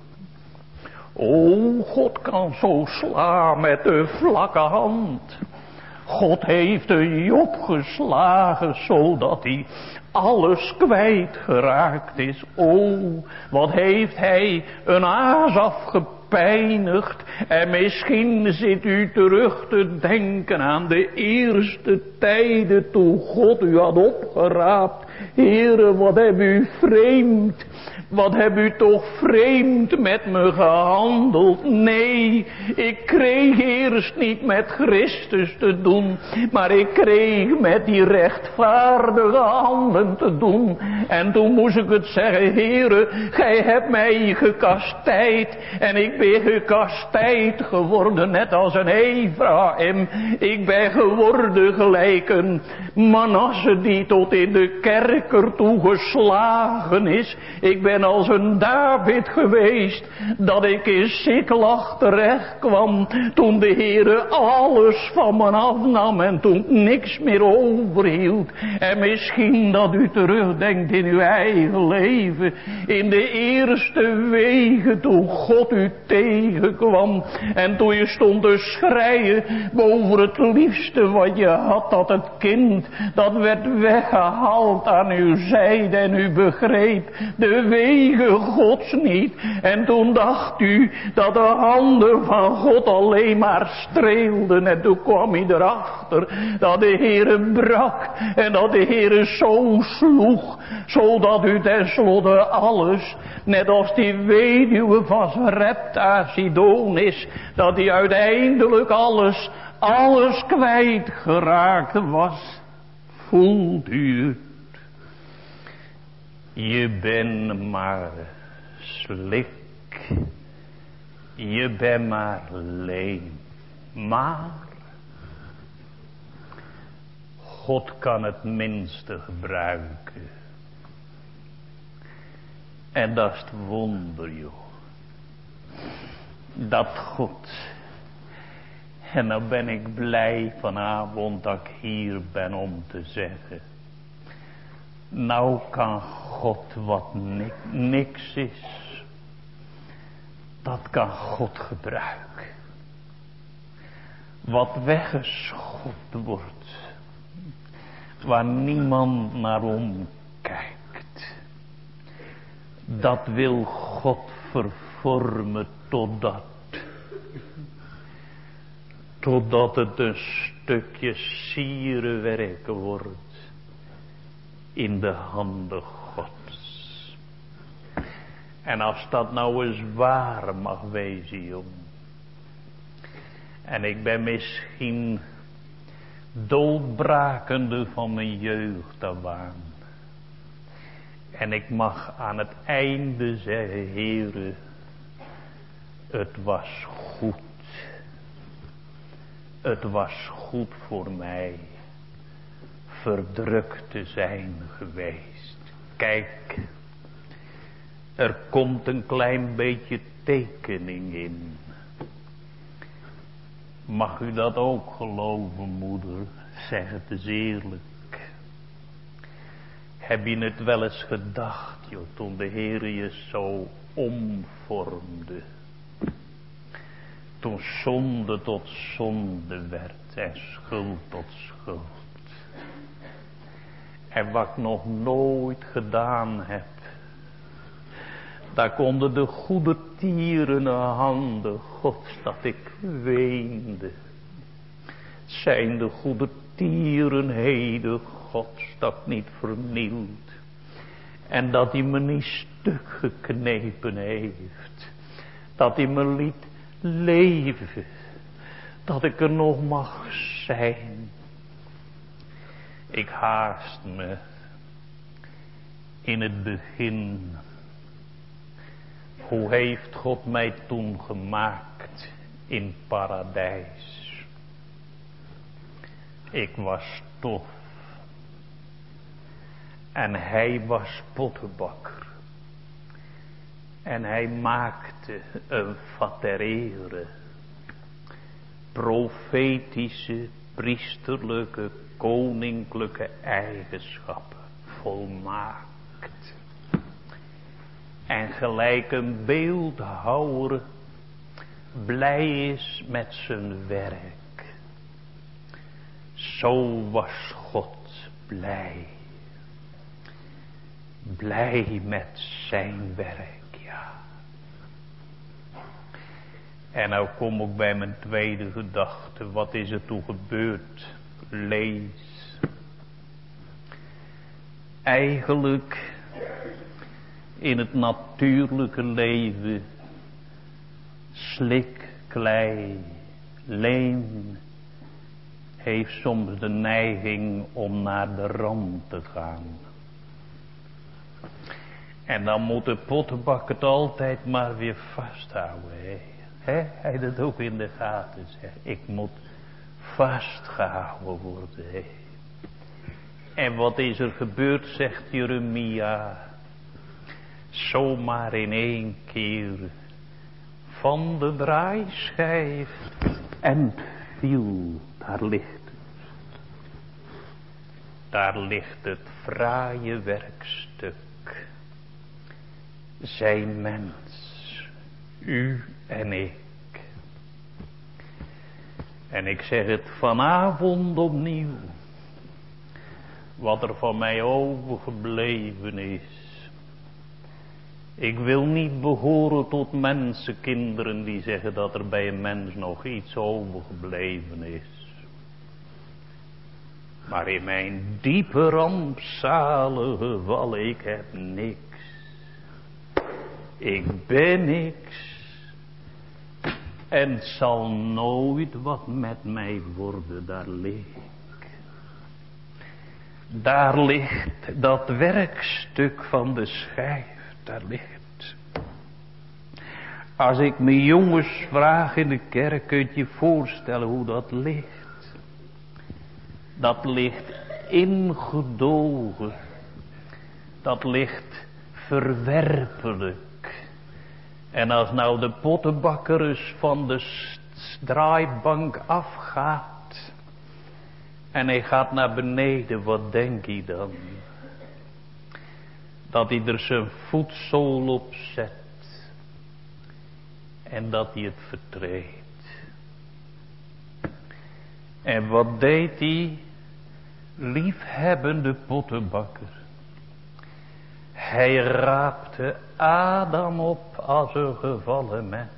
O, God kan zo slaan met de vlakke hand. God heeft een Job geslagen, zodat hij alles kwijtgeraakt is. O, wat heeft hij een Asaf gepijnigd. En misschien zit u terug te denken aan de eerste tijden toen God u had opgeraapt. Heere, wat heb u vreemd. Wat heb u toch vreemd met me gehandeld. Nee, ik kreeg eerst niet met Christus te doen. Maar ik kreeg met die rechtvaardige handen te doen. En toen moest ik het zeggen, Heere, gij hebt mij gekastijd. En ik ben gekastijd geworden, net als een Ephraim. Ik ben geworden gelijk een Manasse die tot in de kerker toegeslagen is. Ik ben als een David geweest, dat ik in Siklag terecht kwam, toen de Heere alles van me afnam en toen niks meer overhield. En misschien dat u terugdenkt in uw eigen leven, in de eerste wegen toen God u tegenkwam en toen je stond te schreien boven het liefste wat je had, dat het kind dat werd weggehaald aan uw zijde en u begreep de wegen Gods niet. En toen dacht u dat de handen van God alleen maar streelden. En toen kwam hij erachter dat de Heere brak en dat de Heere zo sloeg, zodat u tenslotte alles, net als die weduwe van Sarepta Sidonis, dat hij uiteindelijk alles, alles kwijtgeraakt was. Voelt u het? Je bent maar slik, je bent maar leem, maar God kan het minste gebruiken. En dat is het wonder, joh. Dat God. En nou ben ik blij vanavond dat ik hier ben om te zeggen. Nou kan God wat nik, niks is. Dat kan God gebruiken. Wat weggeschopt wordt. Waar niemand naar omkijkt. Dat wil God vervormen totdat. Totdat het een stukje sierenwerk wordt. In de handen Gods. En als dat nou eens waar mag wezen, jong. En ik ben misschien doodbrakende van mijn jeugd aan. En ik mag aan het einde zeggen, Heere, het was goed. Het was goed voor mij verdrukt te zijn geweest. Kijk, er komt een klein beetje tekening in. Mag u dat ook geloven, moeder? Zeg het eens eerlijk. Heb je het wel eens gedacht, joh, toen de Heere je zo omvormde? Toen zonde tot zonde werd en schuld tot schuld. En wat ik nog nooit gedaan heb. Daar konden de goede tieren handen Gods dat ik weende. Zijn de goede tieren heden Gods dat niet vernield. En dat hij me niet stuk geknepen heeft. Dat hij me liet leven. Dat ik er nog mag zijn. Ik haast me. In het begin. Hoe heeft God mij toen gemaakt in paradijs? Ik was stof. En hij was pottenbakker. En hij maakte een vat der ere. Profetische, priesterlijke, koninklijke eigenschappen. Volmaakt. En gelijk een beeldhouwer blij is met zijn werk. Zo was God blij. Blij met zijn werk, ja. En nou kom ik bij mijn tweede gedachte. Wat is er toen gebeurd? Lees. Eigenlijk in het natuurlijke leven. Slik, klei, leem. Heeft soms de neiging om naar de rand te gaan. En dan moet de pottenbak het altijd maar weer vasthouden. Hè? He? Hij dat ook in de gaten zegt. Ik moet vastgehouden worden. He? En wat is er gebeurd, zegt Jeremia. Zomaar in één keer. Van de draaischijf. En viel. Daar ligt het. Daar ligt het fraaie werkstuk. Zijn mens, u en ik. En ik zeg het vanavond opnieuw. Wat er van mij overgebleven is. Ik wil niet behoren tot mensenkinderen die zeggen dat er bij een mens nog iets overgebleven is. Maar in mijn diepe rampzalige val, ik heb niks. Ik ben niks. En het zal nooit wat met mij worden, daar ligt. Daar ligt dat werkstuk van de schijf, daar ligt. Als ik mijn jongens vraag in de kerk, kunt je voorstellen hoe dat ligt. Dat ligt ingedogen. Dat ligt verwerpelijk. En als nou de pottenbakker eens van de draaibank afgaat en hij gaat naar beneden, wat denk je dan? Dat hij er zijn voetzool op zet en dat hij het vertreedt. En wat deed hij? Liefhebbende pottenbakker. Hij raapte Adam op als een gevallen mens.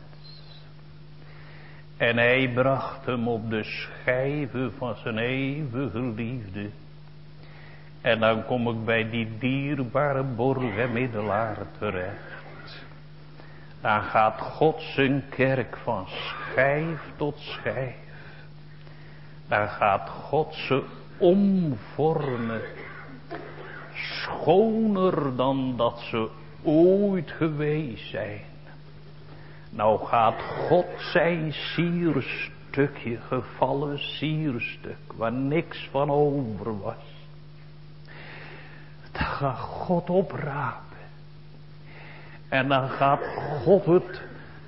En hij bracht hem op de schijven van zijn eeuwige liefde. En dan kom ik bij die dierbare borg en middelaar terecht. Dan gaat God zijn kerk van schijf tot schijf. Dan gaat God ze omvormen. Schoner dan dat ze ooit geweest zijn. Nou gaat God zijn sierstukje, gevallen sierstuk, waar niks van over was. Dan gaat God oprapen. En dan gaat God het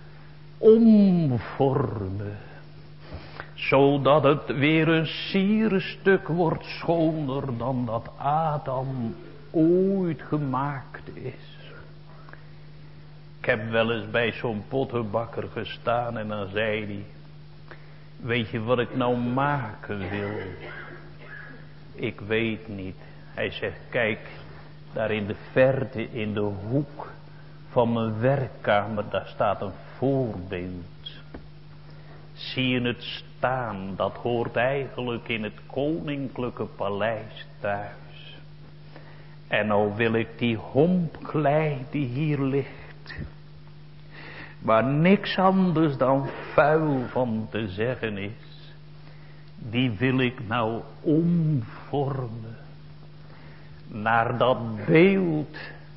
omvormen. Zodat het weer een sierstuk wordt, schoner dan dat Adam ooit gemaakt is. Ik heb wel eens bij zo'n pottenbakker gestaan en dan zei hij: weet je wat ik nou maken wil? Ik weet niet. Hij zegt: kijk, daar in de verte, in de hoek van mijn werkkamer, daar staat een voorbeeld. Zie je het staan? Dat hoort eigenlijk in het koninklijke paleis thuis. En nou wil ik die hompklei die hier ligt, waar niks anders dan vuil van te zeggen is, die wil ik nou omvormen naar dat beeld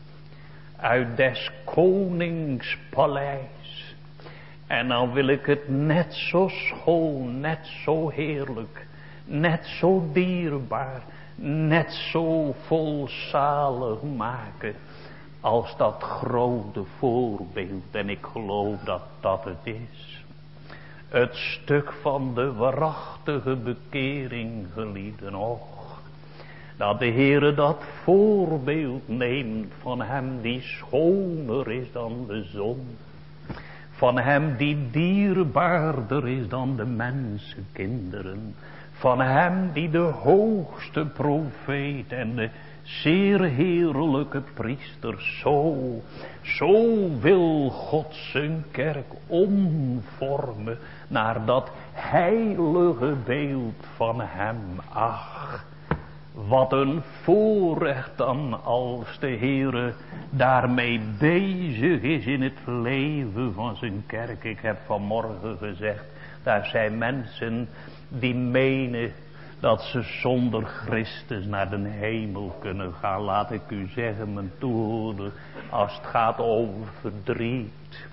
uit des konings paleis. En dan wil ik het net zo schoon, net zo heerlijk, net zo dierbaar, net zo volzalig maken als dat grote voorbeeld. En ik geloof dat dat het is. Het stuk van de waarachtige bekering, geliefden, och. Dat de Heere dat voorbeeld neemt van hem die schoner is dan de zon. Van hem die dierbaarder is dan de mensenkinderen. Van hem die de hoogste profeet en de zeer heerlijke priester. Zo, zo wil God zijn kerk omvormen naar dat heilige beeld van hem. Ach, wat een voorrecht dan als de Heere daarmee bezig is in het leven van zijn kerk. Ik heb vanmorgen gezegd, daar zijn mensen die menen dat ze zonder Christus naar de hemel kunnen gaan. Laat ik u zeggen, mijn toehoorder, als het gaat over verdriet,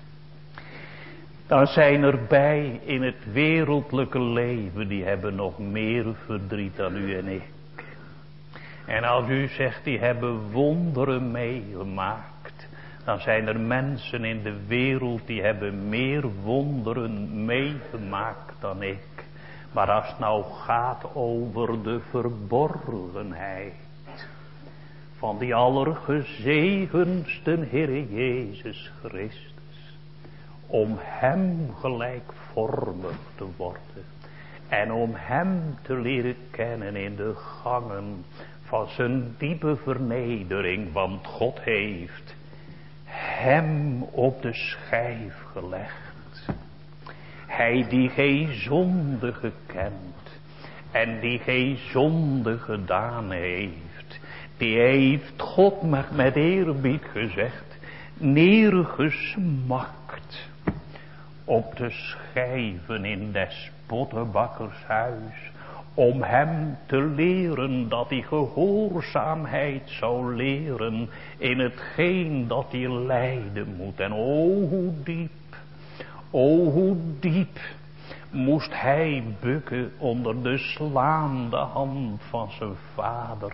dan zijn er bij in het wereldlijke leven, die hebben nog meer verdriet dan u en ik. En als u zegt, die hebben wonderen meegemaakt, dan zijn er mensen in de wereld die hebben meer wonderen meegemaakt dan ik. Maar als het nou gaat over de verborgenheid van die allergezegendste Heer Jezus Christus, om hem gelijkvormig te worden en om hem te leren kennen in de gangen van zijn diepe vernedering, want God heeft hem op de schijf gelegd. Hij die geen zonde gekend en die geen zonde gedaan heeft, die heeft God met eerbied gezegd, neergesmakt op de schijven in des pottenbakkers huis, om hem te leren dat hij gehoorzaamheid zou leren in hetgeen dat hij lijden moet. En o hoe diep, o hoe diep moest hij bukken onder de slaande hand van zijn vader,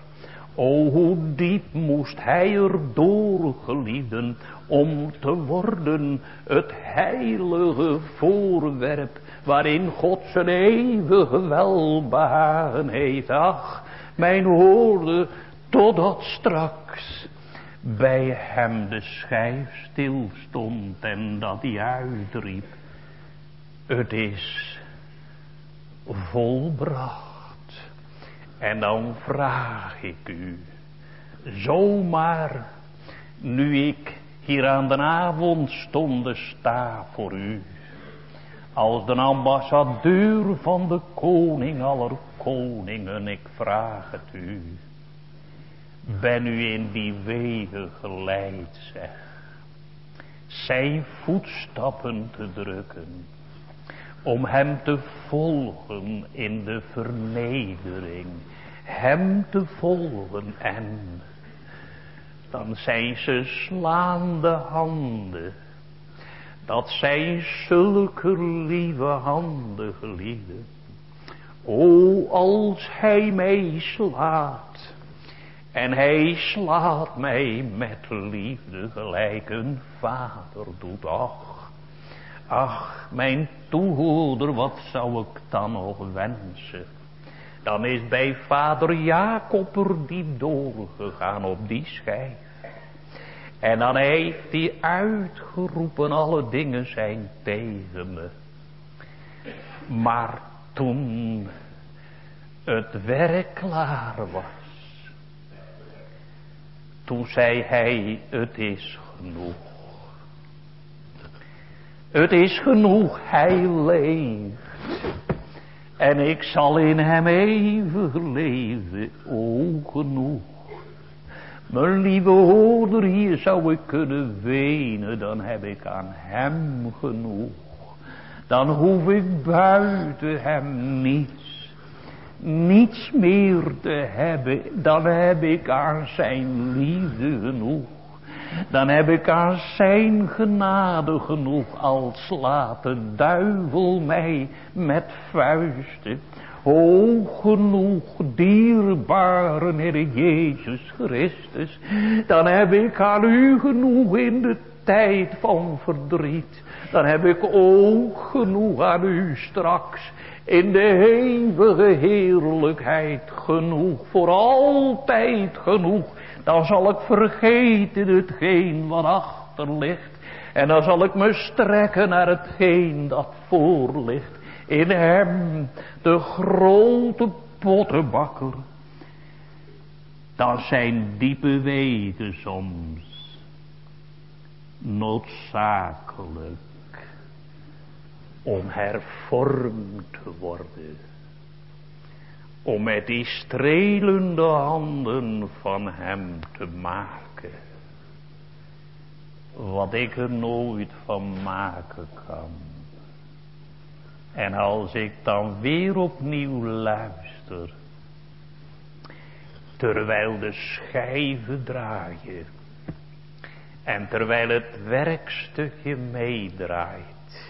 O, hoe diep moest hij erdoor, geliefden, om te worden het heilige voorwerp waarin God zijn eeuwige welbehagen heeft. Ach, mijn woorden, totdat straks bij hem de schijf stilstond en dat hij uitriep: het is volbracht. En dan vraag ik u, zomaar, nu ik hier aan de avondstonde sta voor u, als de ambassadeur van de koning aller koningen, ik vraag het u, ben u in die wegen geleid, zeg, zijn voetstappen te drukken, om hem te volgen in de vernedering, hem te volgen, en dan zijn ze slaande handen, dat zijn zulke lieve handen, geliefde. O, als hij mij slaat, en hij slaat mij met liefde gelijk een vader doet, ach, ach, mijn toehoorder, wat zou ik dan nog wensen? Dan is bij vader Jacob er diep doorgegaan op die schijf. En dan heeft hij uitgeroepen, alle dingen zijn tegen me. Maar toen het werk klaar was, toen zei hij, het is genoeg. Het is genoeg, hij leeft. En ik zal in hem eeuwig leven, o genoeg. Mijn lieve hoorder, hier zou ik kunnen wenen, dan heb ik aan hem genoeg. Dan hoef ik buiten hem niets, niets meer te hebben, dan heb ik aan zijn liefde genoeg. Dan heb ik aan zijn genade genoeg, al slaat de duivel mij met vuisten. O, genoeg, dierbare Heer Jezus Christus, dan heb ik aan u genoeg in de tijd van verdriet. Dan heb ik ook genoeg aan u straks in de eeuwige heerlijkheid, genoeg, voor altijd genoeg. Dan zal ik vergeten hetgeen wat achter ligt. En dan zal ik me strekken naar hetgeen dat voor ligt. In hem, de grote pottenbakker. Dan zijn diepe wegen soms noodzakelijk om hervormd te worden. Om met die strelende handen van hem te maken wat ik er nooit van maken kan. En als ik dan weer opnieuw luister, terwijl de schijven draaien en terwijl het werkstukje meedraait.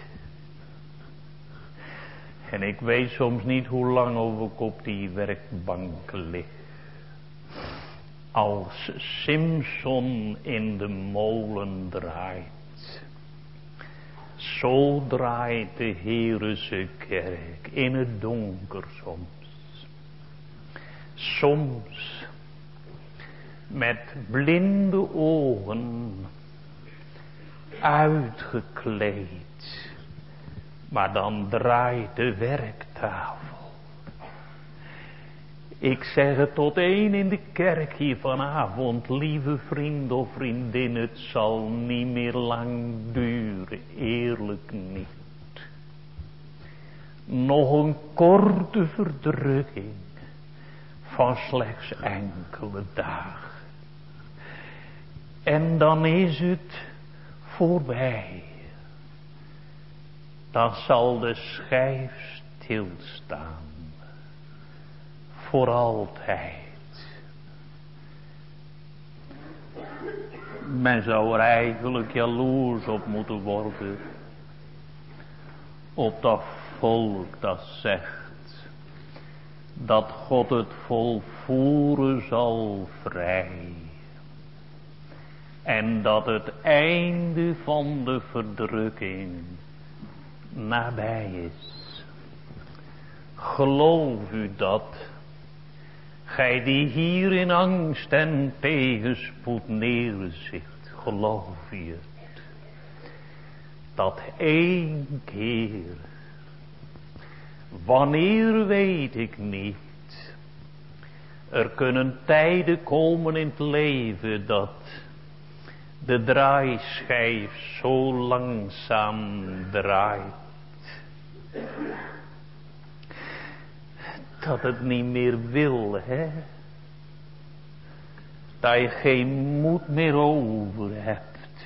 En ik weet soms niet hoe lang of ik op die werkbank lig. Als Simson in de molen draait. Zo draait de Heere zijn kerk in het donker soms. Soms met blinde ogen uitgekleed. Maar dan draait de werktafel. Ik zeg het tot één in de kerk hier vanavond, lieve vriend of vriendin, het zal niet meer lang duren, eerlijk niet. Nog een korte verdrukking van slechts enkele dagen. En dan is het voorbij. Dan zal de schijf stilstaan. Voor altijd. Men zou er eigenlijk jaloers op moeten worden. Op dat volk dat zegt dat God het volvoeren zal vrij. En dat het einde van de verdrukking nabij is. Geloof u dat, gij die hier in angst en tegenspoed neerzit, geloof u het, dat één keer, wanneer weet ik niet, er kunnen tijden komen in het leven dat de draaischijf zo langzaam draait, dat het niet meer wil, hè? Dat je geen moed meer over hebt.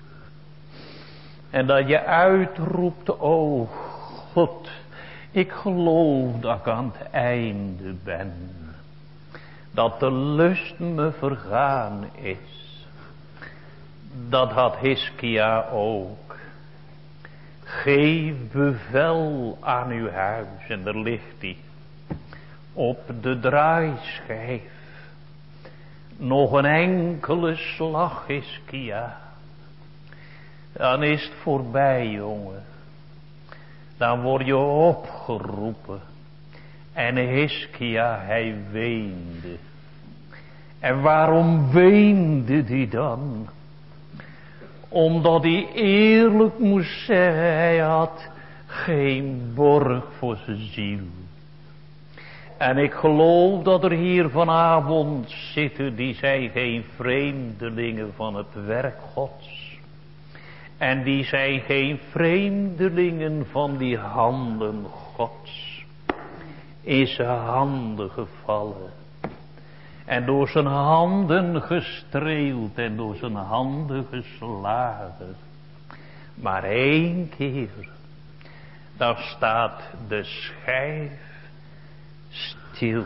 En dat je uitroept, o God, ik geloof dat ik aan het einde ben. Dat de lust me vergaan is. Dat had Hiskia ook. Geef bevel aan uw huis. En daar ligt hij. Op de draaischijf. Nog een enkele slag, Hiskia. Dan is het voorbij, jongen. Dan word je opgeroepen. En Hiskia, hij weende. En waarom weende hij dan? Omdat hij eerlijk moest zeggen, hij had geen borg voor zijn ziel. En ik geloof dat er hier vanavond zitten, die zijn geen vreemdelingen van het werk Gods. En die zijn geen vreemdelingen van die handen Gods. In zijn handen gevallen. En door zijn handen gestreeld en door zijn handen geslagen. Maar één keer, dan staat de schijf stil.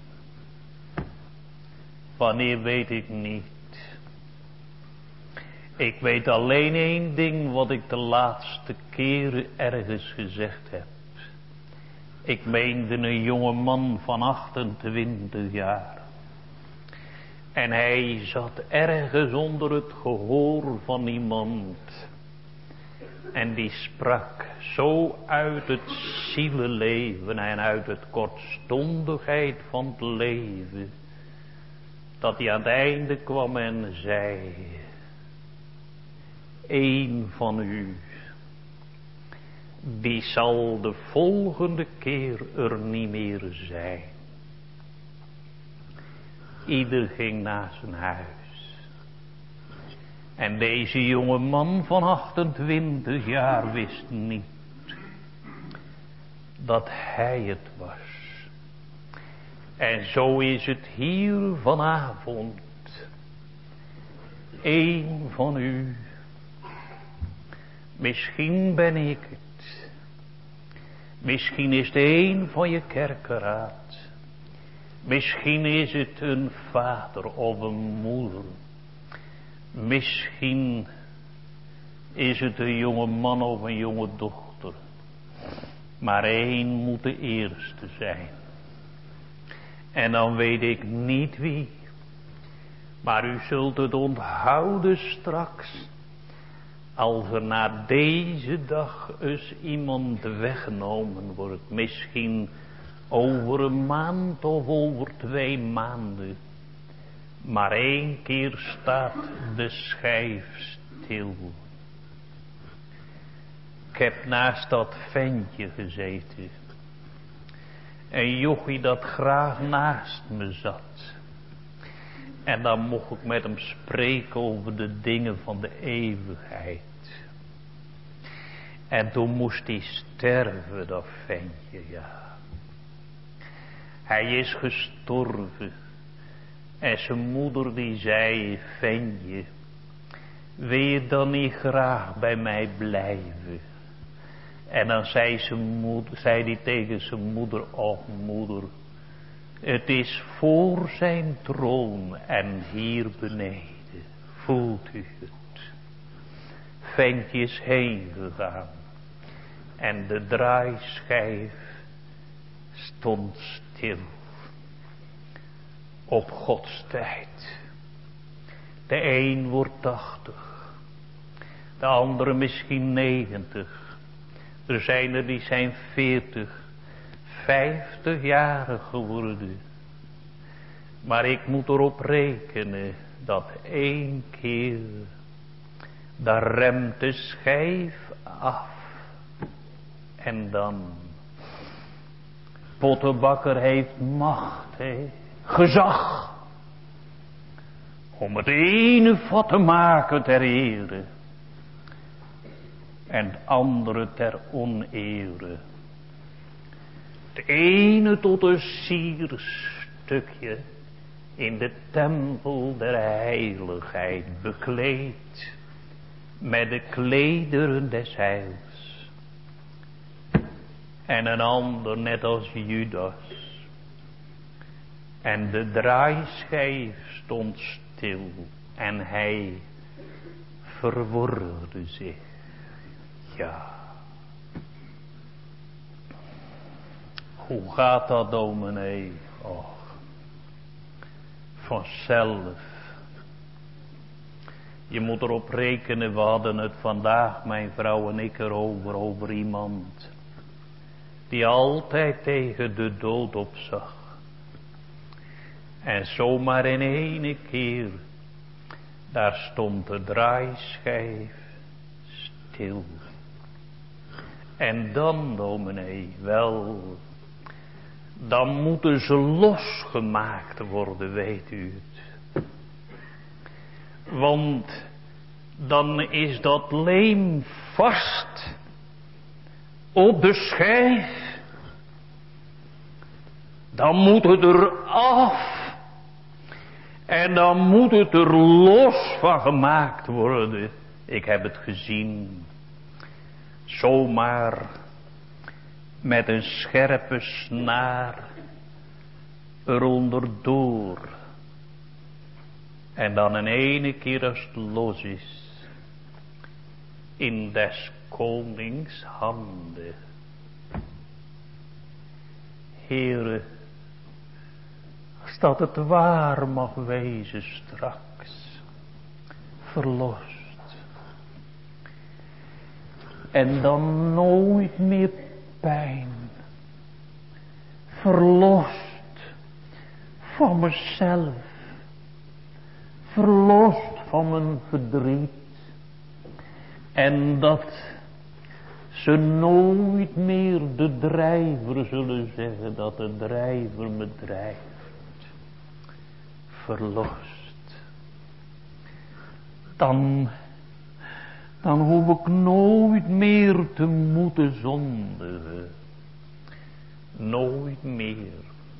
Wanneer weet ik niet. Ik weet alleen één ding wat ik de laatste keren ergens gezegd heb. Ik meende een jonge man van achtentwintig jaar. En hij zat ergens onder het gehoor van iemand. En die sprak zo uit het zielenleven en uit het kortstondigheid van het leven. Dat hij aan het einde kwam en zei. Eén van u. Die zal de volgende keer er niet meer zijn. Ieder ging naar zijn huis. En deze jonge man van achtentwintig jaar wist niet dat hij het was. En zo is het hier vanavond. Eén van u. Misschien ben ik het. Misschien is het een van je kerkenraad. Misschien is het een vader of een moeder. Misschien is het een jonge man of een jonge dochter. Maar één moet de eerste zijn. En dan weet ik niet wie. Maar u zult het onthouden straks. Als er na deze dag eens iemand weggenomen wordt. Misschien over een maand of over twee maanden. Maar één keer staat de schijf stil. Ik heb naast dat ventje gezeten. Een jochie dat graag naast me zat. En dan mocht ik met hem spreken over de dingen van de eeuwigheid. En toen moest hij sterven, dat ventje, ja. Hij is gestorven. En zijn moeder die zei, ventje, wil je dan niet graag bij mij blijven? En dan zei, zijn moeder, zei hij tegen zijn moeder, oh moeder, het is voor zijn troon en hier beneden, voelt u het? Ventje is heen gegaan en de draaischijf stond stil. op Gods tijd. De een wordt tachtig, de andere misschien negentig. Er zijn er die zijn veertig, vijftig jaren geworden. Maar ik moet erop rekenen dat één keer, daar remt de schijf af. En dan, pottenbakker heeft macht, he, gezag. Om het ene vat te maken ter ere. En het andere ter onere. Het ene tot een sierstukje in de tempel der heiligheid bekleed. Met de klederen des heils. En een ander net als Judas. En de draaischijf stond stil. En hij verworde zich. Ja. Hoe gaat dat, dominee? Och. Vanzelf. Je moet erop rekenen, we hadden het vandaag, mijn vrouw en ik, erover, over iemand die altijd tegen de dood opzag. En zomaar in ene keer, daar stond de draaischijf stil. En dan, dominee, wel, dan moeten ze losgemaakt worden, weet u het. Want dan is dat leem vast op de schijf. Dan moet het er af. En dan moet het er los van gemaakt worden. Ik heb het gezien. Zomaar met een scherpe snaar eronder door. En dan in ene keer als het los is, in des konings handen. Heere, als dat het waar mag wezen straks, verlost. En dan nooit meer pijn. Verlost van mezelf. Verlost van mijn verdriet. En dat ze nooit meer de drijver zullen zeggen dat de drijver me drijft. Verlost. Dan, dan hoef ik nooit meer te moeten zondigen. Nooit meer.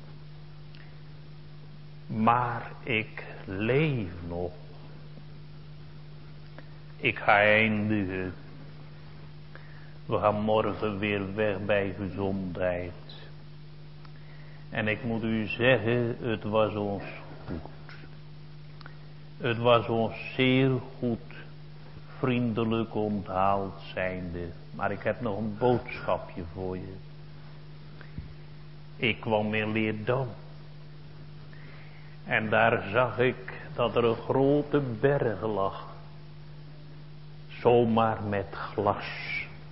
Maar ik leef nog. Ik ga eindigen. We gaan morgen weer weg bij gezondheid. En ik moet u zeggen, het was ons goed. Het was ons zeer goed, vriendelijk onthaald zijnde. Maar ik heb nog een boodschapje voor je. Ik kwam in Leerdam. En daar zag ik dat er een grote berg lag. Zomaar met glas.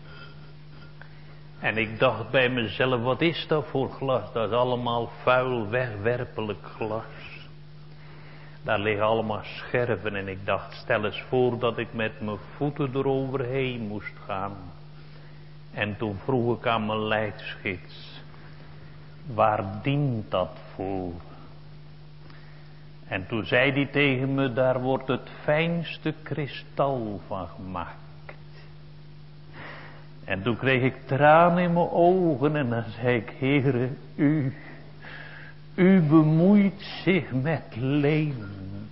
En ik dacht bij mezelf, wat is dat voor glas? Dat is allemaal vuil, wegwerpelijk glas. Daar liggen allemaal scherven en ik dacht, stel eens voor dat ik met mijn voeten eroverheen moest gaan. En toen vroeg ik aan mijn leidsgids, waar dient dat voor? En toen zei hij tegen me, daar wordt het fijnste kristal van gemaakt. En toen kreeg ik tranen in mijn ogen en dan zei ik, Heere, u, u bemoeit zich met leem.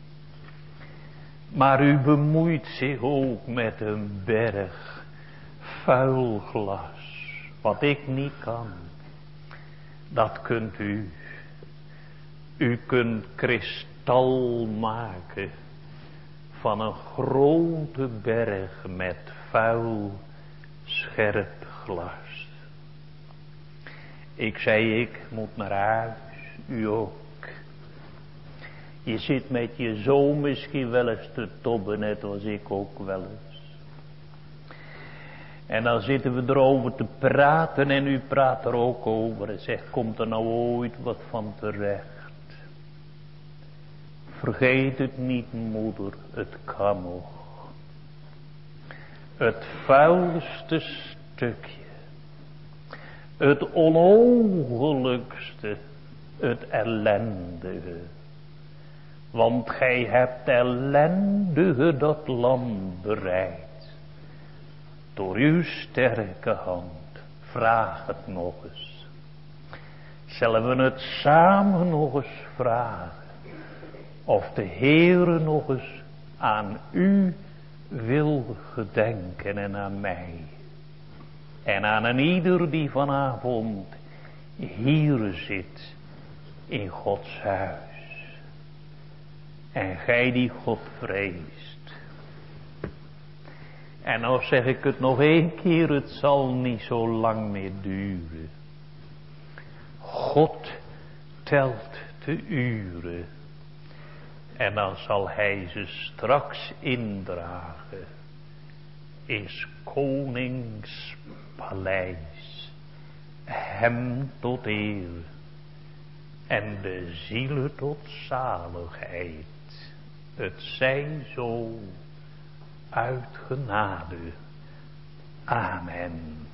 Maar u bemoeit zich ook met een berg vuil glas. Wat ik niet kan, dat kunt u. U kunt kristal maken van een grote berg met vuil scherp glas. Ik zei, ik moet naar huis, u ook. Je zit met je zoon misschien wel eens te tobben, net als ik ook wel eens. En dan zitten we erover te praten en u praat er ook over en zegt, komt er nou ooit wat van terecht? Vergeet het niet, moeder, het kan nog. Het vuilste stukje, het onogelijkste, het ellendige. Want gij hebt ellendige dat land bereid. Door uw sterke hand, vraag het nog eens. Zullen we het samen nog eens vragen? Of de Heere nog eens aan u wil gedenken en aan mij. En aan een ieder die vanavond hier zit in Gods huis. En gij die God vreest. En nou zeg ik het nog één keer, het zal niet zo lang meer duren. God telt de uren. En dan zal hij ze straks indragen. Is konings paleis. Hem tot eer. En de zielen tot zaligheid. Het zij zo uit genade. Amen.